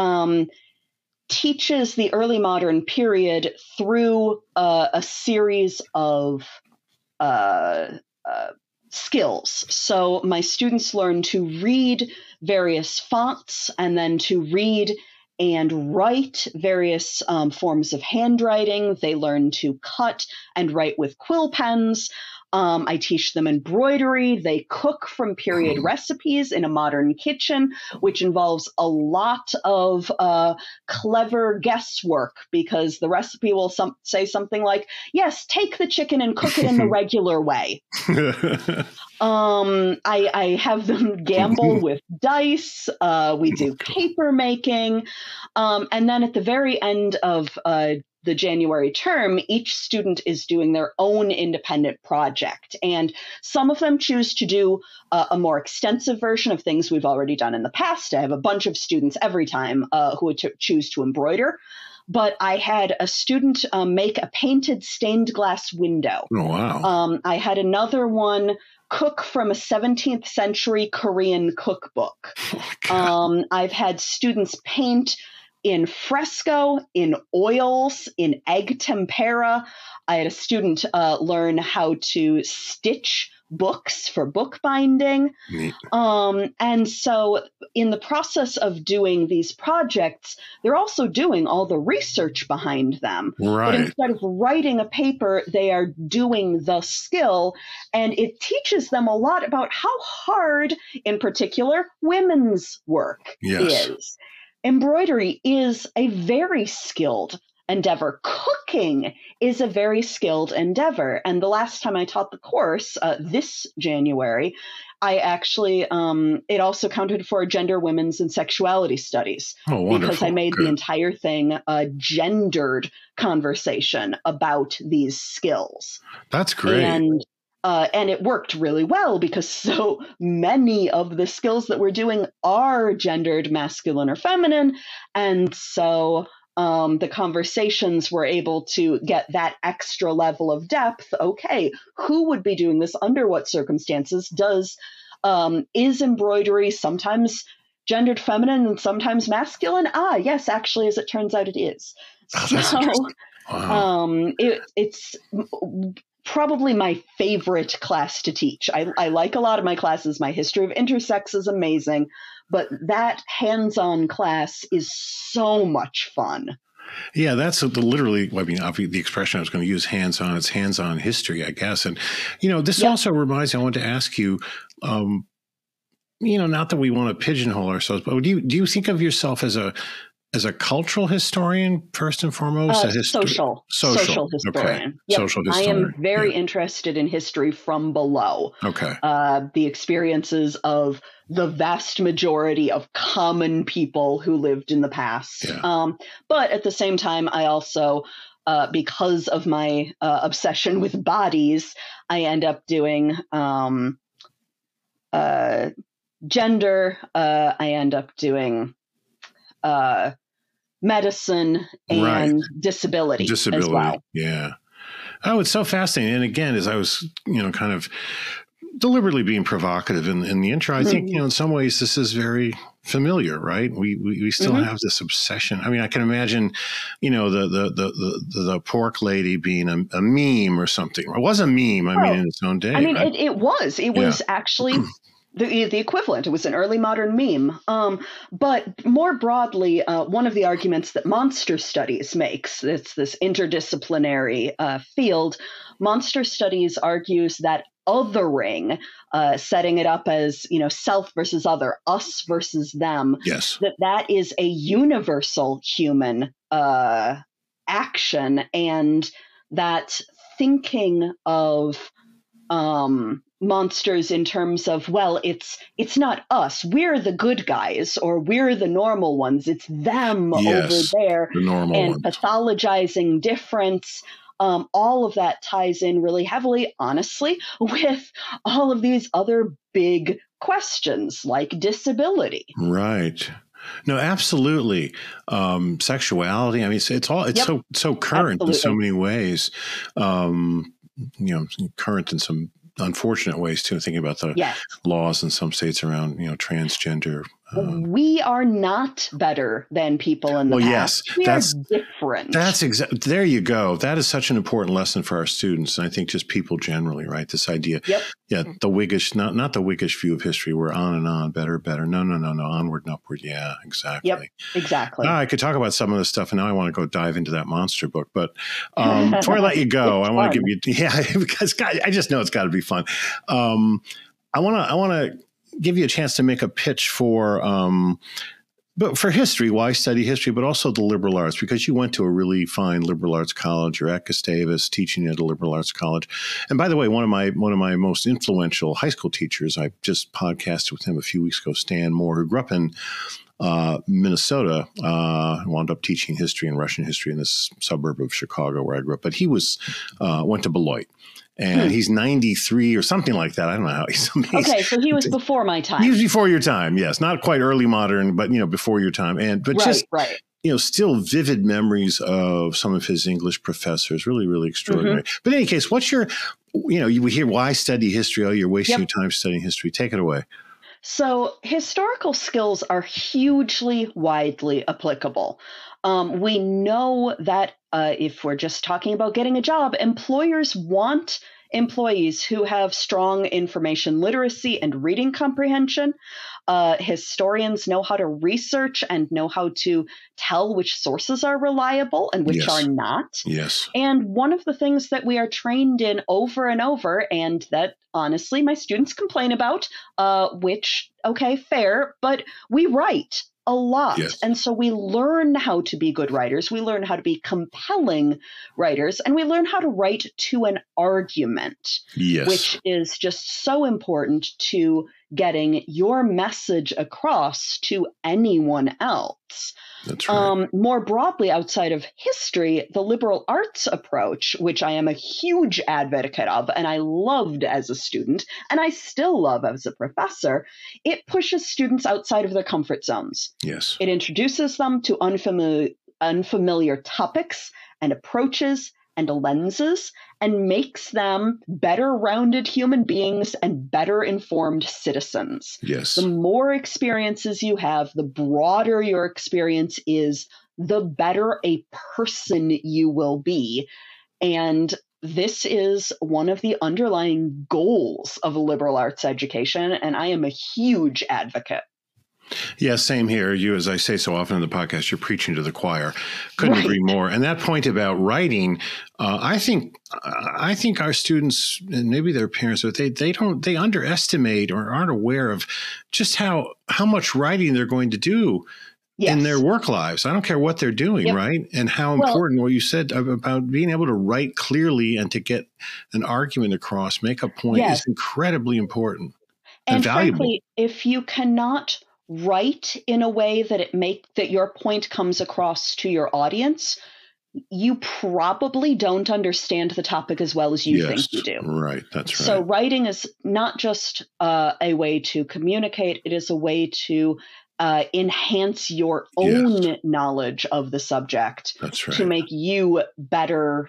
Teaches the early modern period through a series of skills. So my students learn to read various fonts and then to read and write various forms of handwriting. They learn to cut and write with quill pens. I teach them embroidery. They cook from period recipes in a modern kitchen, which involves a lot of clever guesswork because the recipe will say something like, yes, take the chicken and cook it in the regular way. I have them gamble with dice. We do paper making. And then at the very end of the January term, each student is doing their own independent project. And some of them choose to do a more extensive version of things we've already done in the past. I have a bunch of students every time who would choose to embroider. But I had a student make a painted stained glass window. Oh, wow. I had another one cook from a 17th century Korean cookbook. I've had students paint in fresco, in oils, in egg tempera. I had a student learn how to stitch books for bookbinding. And so in the process of doing these projects, they're also doing all the research behind them. Right. But instead of writing a paper, they are doing the skill. And it teaches them a lot about how hard, in particular, women's work is. Embroidery is a very skilled endeavor. Cooking is a very skilled endeavor. And the last time I taught the course, this January, I actually, it also counted for gender, women's, and sexuality studies. Oh, wonderful. Because I made the entire thing a gendered conversation about these skills. That's great. And it worked really well because so many of the skills that we're doing are gendered, masculine or feminine. And so the conversations were able to get that extra level of depth. Okay, who would be doing this? Under what circumstances? Is embroidery sometimes gendered feminine and sometimes masculine? Yes, actually, as it turns out, it is. Oh, wow. It's probably my favorite class to teach. I like a lot of my classes. My history of intersex is amazing, but that hands-on class is so much fun. Yeah, that's literally, I mean, the expression I was going to use, hands-on, it's hands-on history, I guess. And, this also reminds me, I wanted to ask you, not that we want to pigeonhole ourselves, but do you think of yourself as as a cultural historian, first and foremost? Social historian. Okay. Yep. Social historian. I am very interested in history from below. Okay. The experiences of the vast majority of common people who lived in the past. Yeah. But at the same time, I also, because of my obsession with bodies, I end up doing gender. I end up doing medicine and disability as well. Yeah. Oh, it's so fascinating. And again, as I was, kind of deliberately being provocative in the intro, I think, in some ways this is very familiar, right? We still have this obsession. I mean, I can imagine, the pork lady being a meme or something. It was a meme, in its own day. I mean, right? it was actually the equivalent. It was an early modern meme. But more broadly, one of the arguments that monster studies makes, it's this interdisciplinary field, monster studies argues that othering, setting it up as, self versus other, us versus them, yes, that is a universal human action, and that thinking of monsters in terms of, well, it's not us, we're the good guys, or we're the normal ones, it's them over there, the normal and ones. pathologizing difference. All of that ties in really heavily, honestly, with all of these other big questions like disability. Right. No, absolutely. Sexuality. I mean, it's so current in so many ways. Current in some unfortunate ways too. Thinking about the laws in some states around transgender. We are not better than people in the past. Yes, we are different. That's exactly. There you go. That is such an important lesson for our students, and I think just people generally, right? This idea, the Whiggish, not the Whiggish view of history. We're on and on, better. No, onward and upward. Yeah, exactly. Yep, exactly. I could talk about some of this stuff, and now I want to go dive into that monster book. But before I let you go, I want to give you, because I just know it's got to be fun. I want to give you a chance to make a pitch for history, why study history, but also the liberal arts, because you went to a really fine liberal arts college. You're at Gustavus, teaching at a liberal arts college. And by the way, one of my most influential high school teachers, I just podcasted with him a few weeks ago, Stan Moore, who grew up in Minnesota, wound up teaching history and Russian history in this suburb of Chicago where I grew up. But he went to Beloit. And he's 93 or something like that. I don't know how he's amazing. Okay, so he was before my time. He was before your time, yes. Not quite early modern, but before your time. Still vivid memories of some of his English professors. Really, really extraordinary. But in any case, what's your, we hear why study history? Oh, you're wasting your time studying history. Take it away. So historical skills are hugely widely applicable. We know that if we're just talking about getting a job, employers want employees who have strong information literacy and reading comprehension. Historians know how to research and know how to tell which sources are reliable and which are not. Yes. And one of the things that we are trained in over and over, and that honestly my students complain about, which, okay, fair, but we write a lot. Yes. And so we learn how to be good writers. We learn how to be compelling writers, and we learn how to write to an argument, which is just so important to getting your message across to anyone else. That's right. More broadly, outside of history, the liberal arts approach, which I am a huge advocate of, and I loved as a student, and I still love as a professor, it pushes students outside of their comfort zones. Yes. It introduces them to unfamiliar topics and approaches and lenses, and makes them better rounded human beings and better informed citizens. Yes. The more experiences you have, the broader your experience is, the better a person you will be. And this is one of the underlying goals of a liberal arts education, and I am a huge advocate. Yeah, same here. You, as I say so often in the podcast, you're preaching to the choir. Couldn't agree more. And that point about writing, I think our students, and maybe their parents, but they underestimate or aren't aware of just how much writing they're going to do in their work lives. I don't care what they're doing, right? And how important what you said about being able to write clearly and to get an argument across, make a point is incredibly important and valuable. Frankly, if you cannot write in a way that that your point comes across to your audience, you probably don't understand the topic as well as you think you do. Right, that's right. So writing is not just a way to communicate, it is a way to enhance your own knowledge of the subject. That's right. To make you better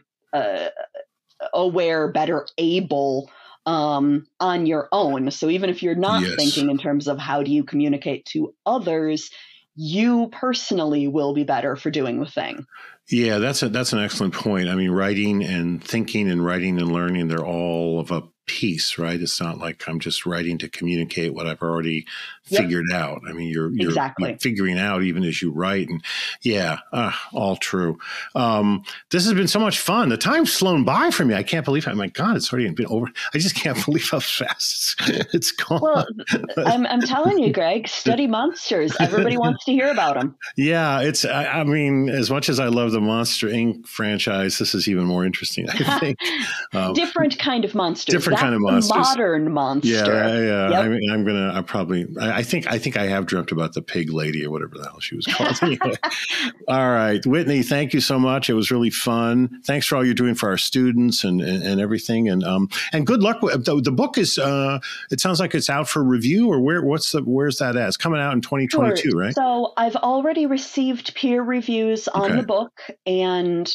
aware, better able on your own. So even if you're not thinking in terms of how do you communicate to others, you personally will be better for doing the thing. Yeah, that's an excellent point. I mean, writing and thinking and writing and learning, they're all of a piece, right? It's not like I'm just writing to communicate what I've already figured out. I mean, you're figuring out even as you write. And all true. This has been so much fun. The time's flown by for me. I can't believe it. My God, it's already been over. I just can't believe how fast it's gone. Well, I'm telling you, Greg, study monsters. Everybody wants to hear about them. Yeah, I mean, as much as I love the Monster Inc. franchise, this is even more interesting, I think. Different kind of monsters. Different kind of monsters. Modern monster. Yeah. Yep. I think I have dreamt about the pig lady or whatever the hell she was called. Anyway. All right, Whitney, thank you so much. It was really fun. Thanks for all you're doing for our students and everything. And good luck with the book. Is it sounds like it's out for review, or where's that at? It's coming out in 2022, right? So I've already received peer reviews on the book, and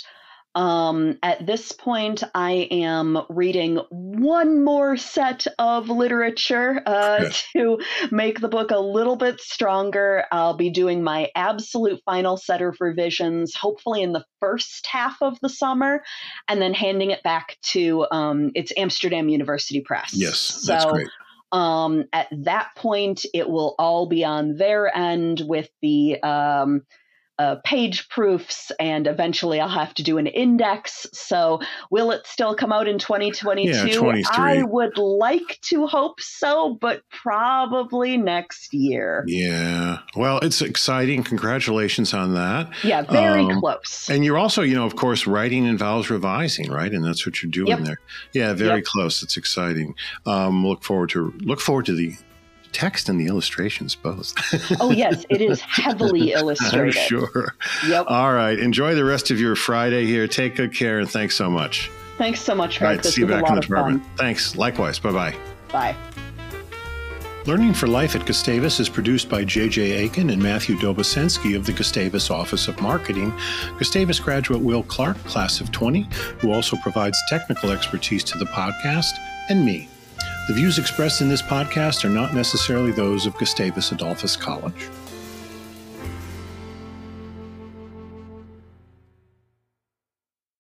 at this point, I am reading one more set of literature to make the book a little bit stronger. I'll be doing my absolute final set of revisions, hopefully in the first half of the summer, and then handing it back to it's Amsterdam University Press. Yes, that's great. At that point, it will all be on their end with the page proofs, and eventually I'll have to do an index. So will it still come out in 2022? Yeah, 23. I would like to hope so, but probably next year. Yeah. Well, it's exciting. Congratulations on that. Yeah, very close. And you're also, of course, writing involves revising, right? And that's what you're doing there. Yeah, very close. It's exciting. Look forward to the text and the illustrations both. Oh, yes, it is heavily illustrated. I'm sure. Yep. All right. Enjoy the rest of your Friday here. Take good care, and thanks so much. Thanks so much, Greg. All right, see you back in the department. Thanks. Likewise. Bye-bye. Bye. Learning for Life at Gustavus is produced by J.J. Aiken and Matthew Dobosensky of the Gustavus Office of Marketing, Gustavus graduate Will Clark, class of 20, who also provides technical expertise to the podcast, and me. The views expressed in this podcast are not necessarily those of Gustavus Adolphus College.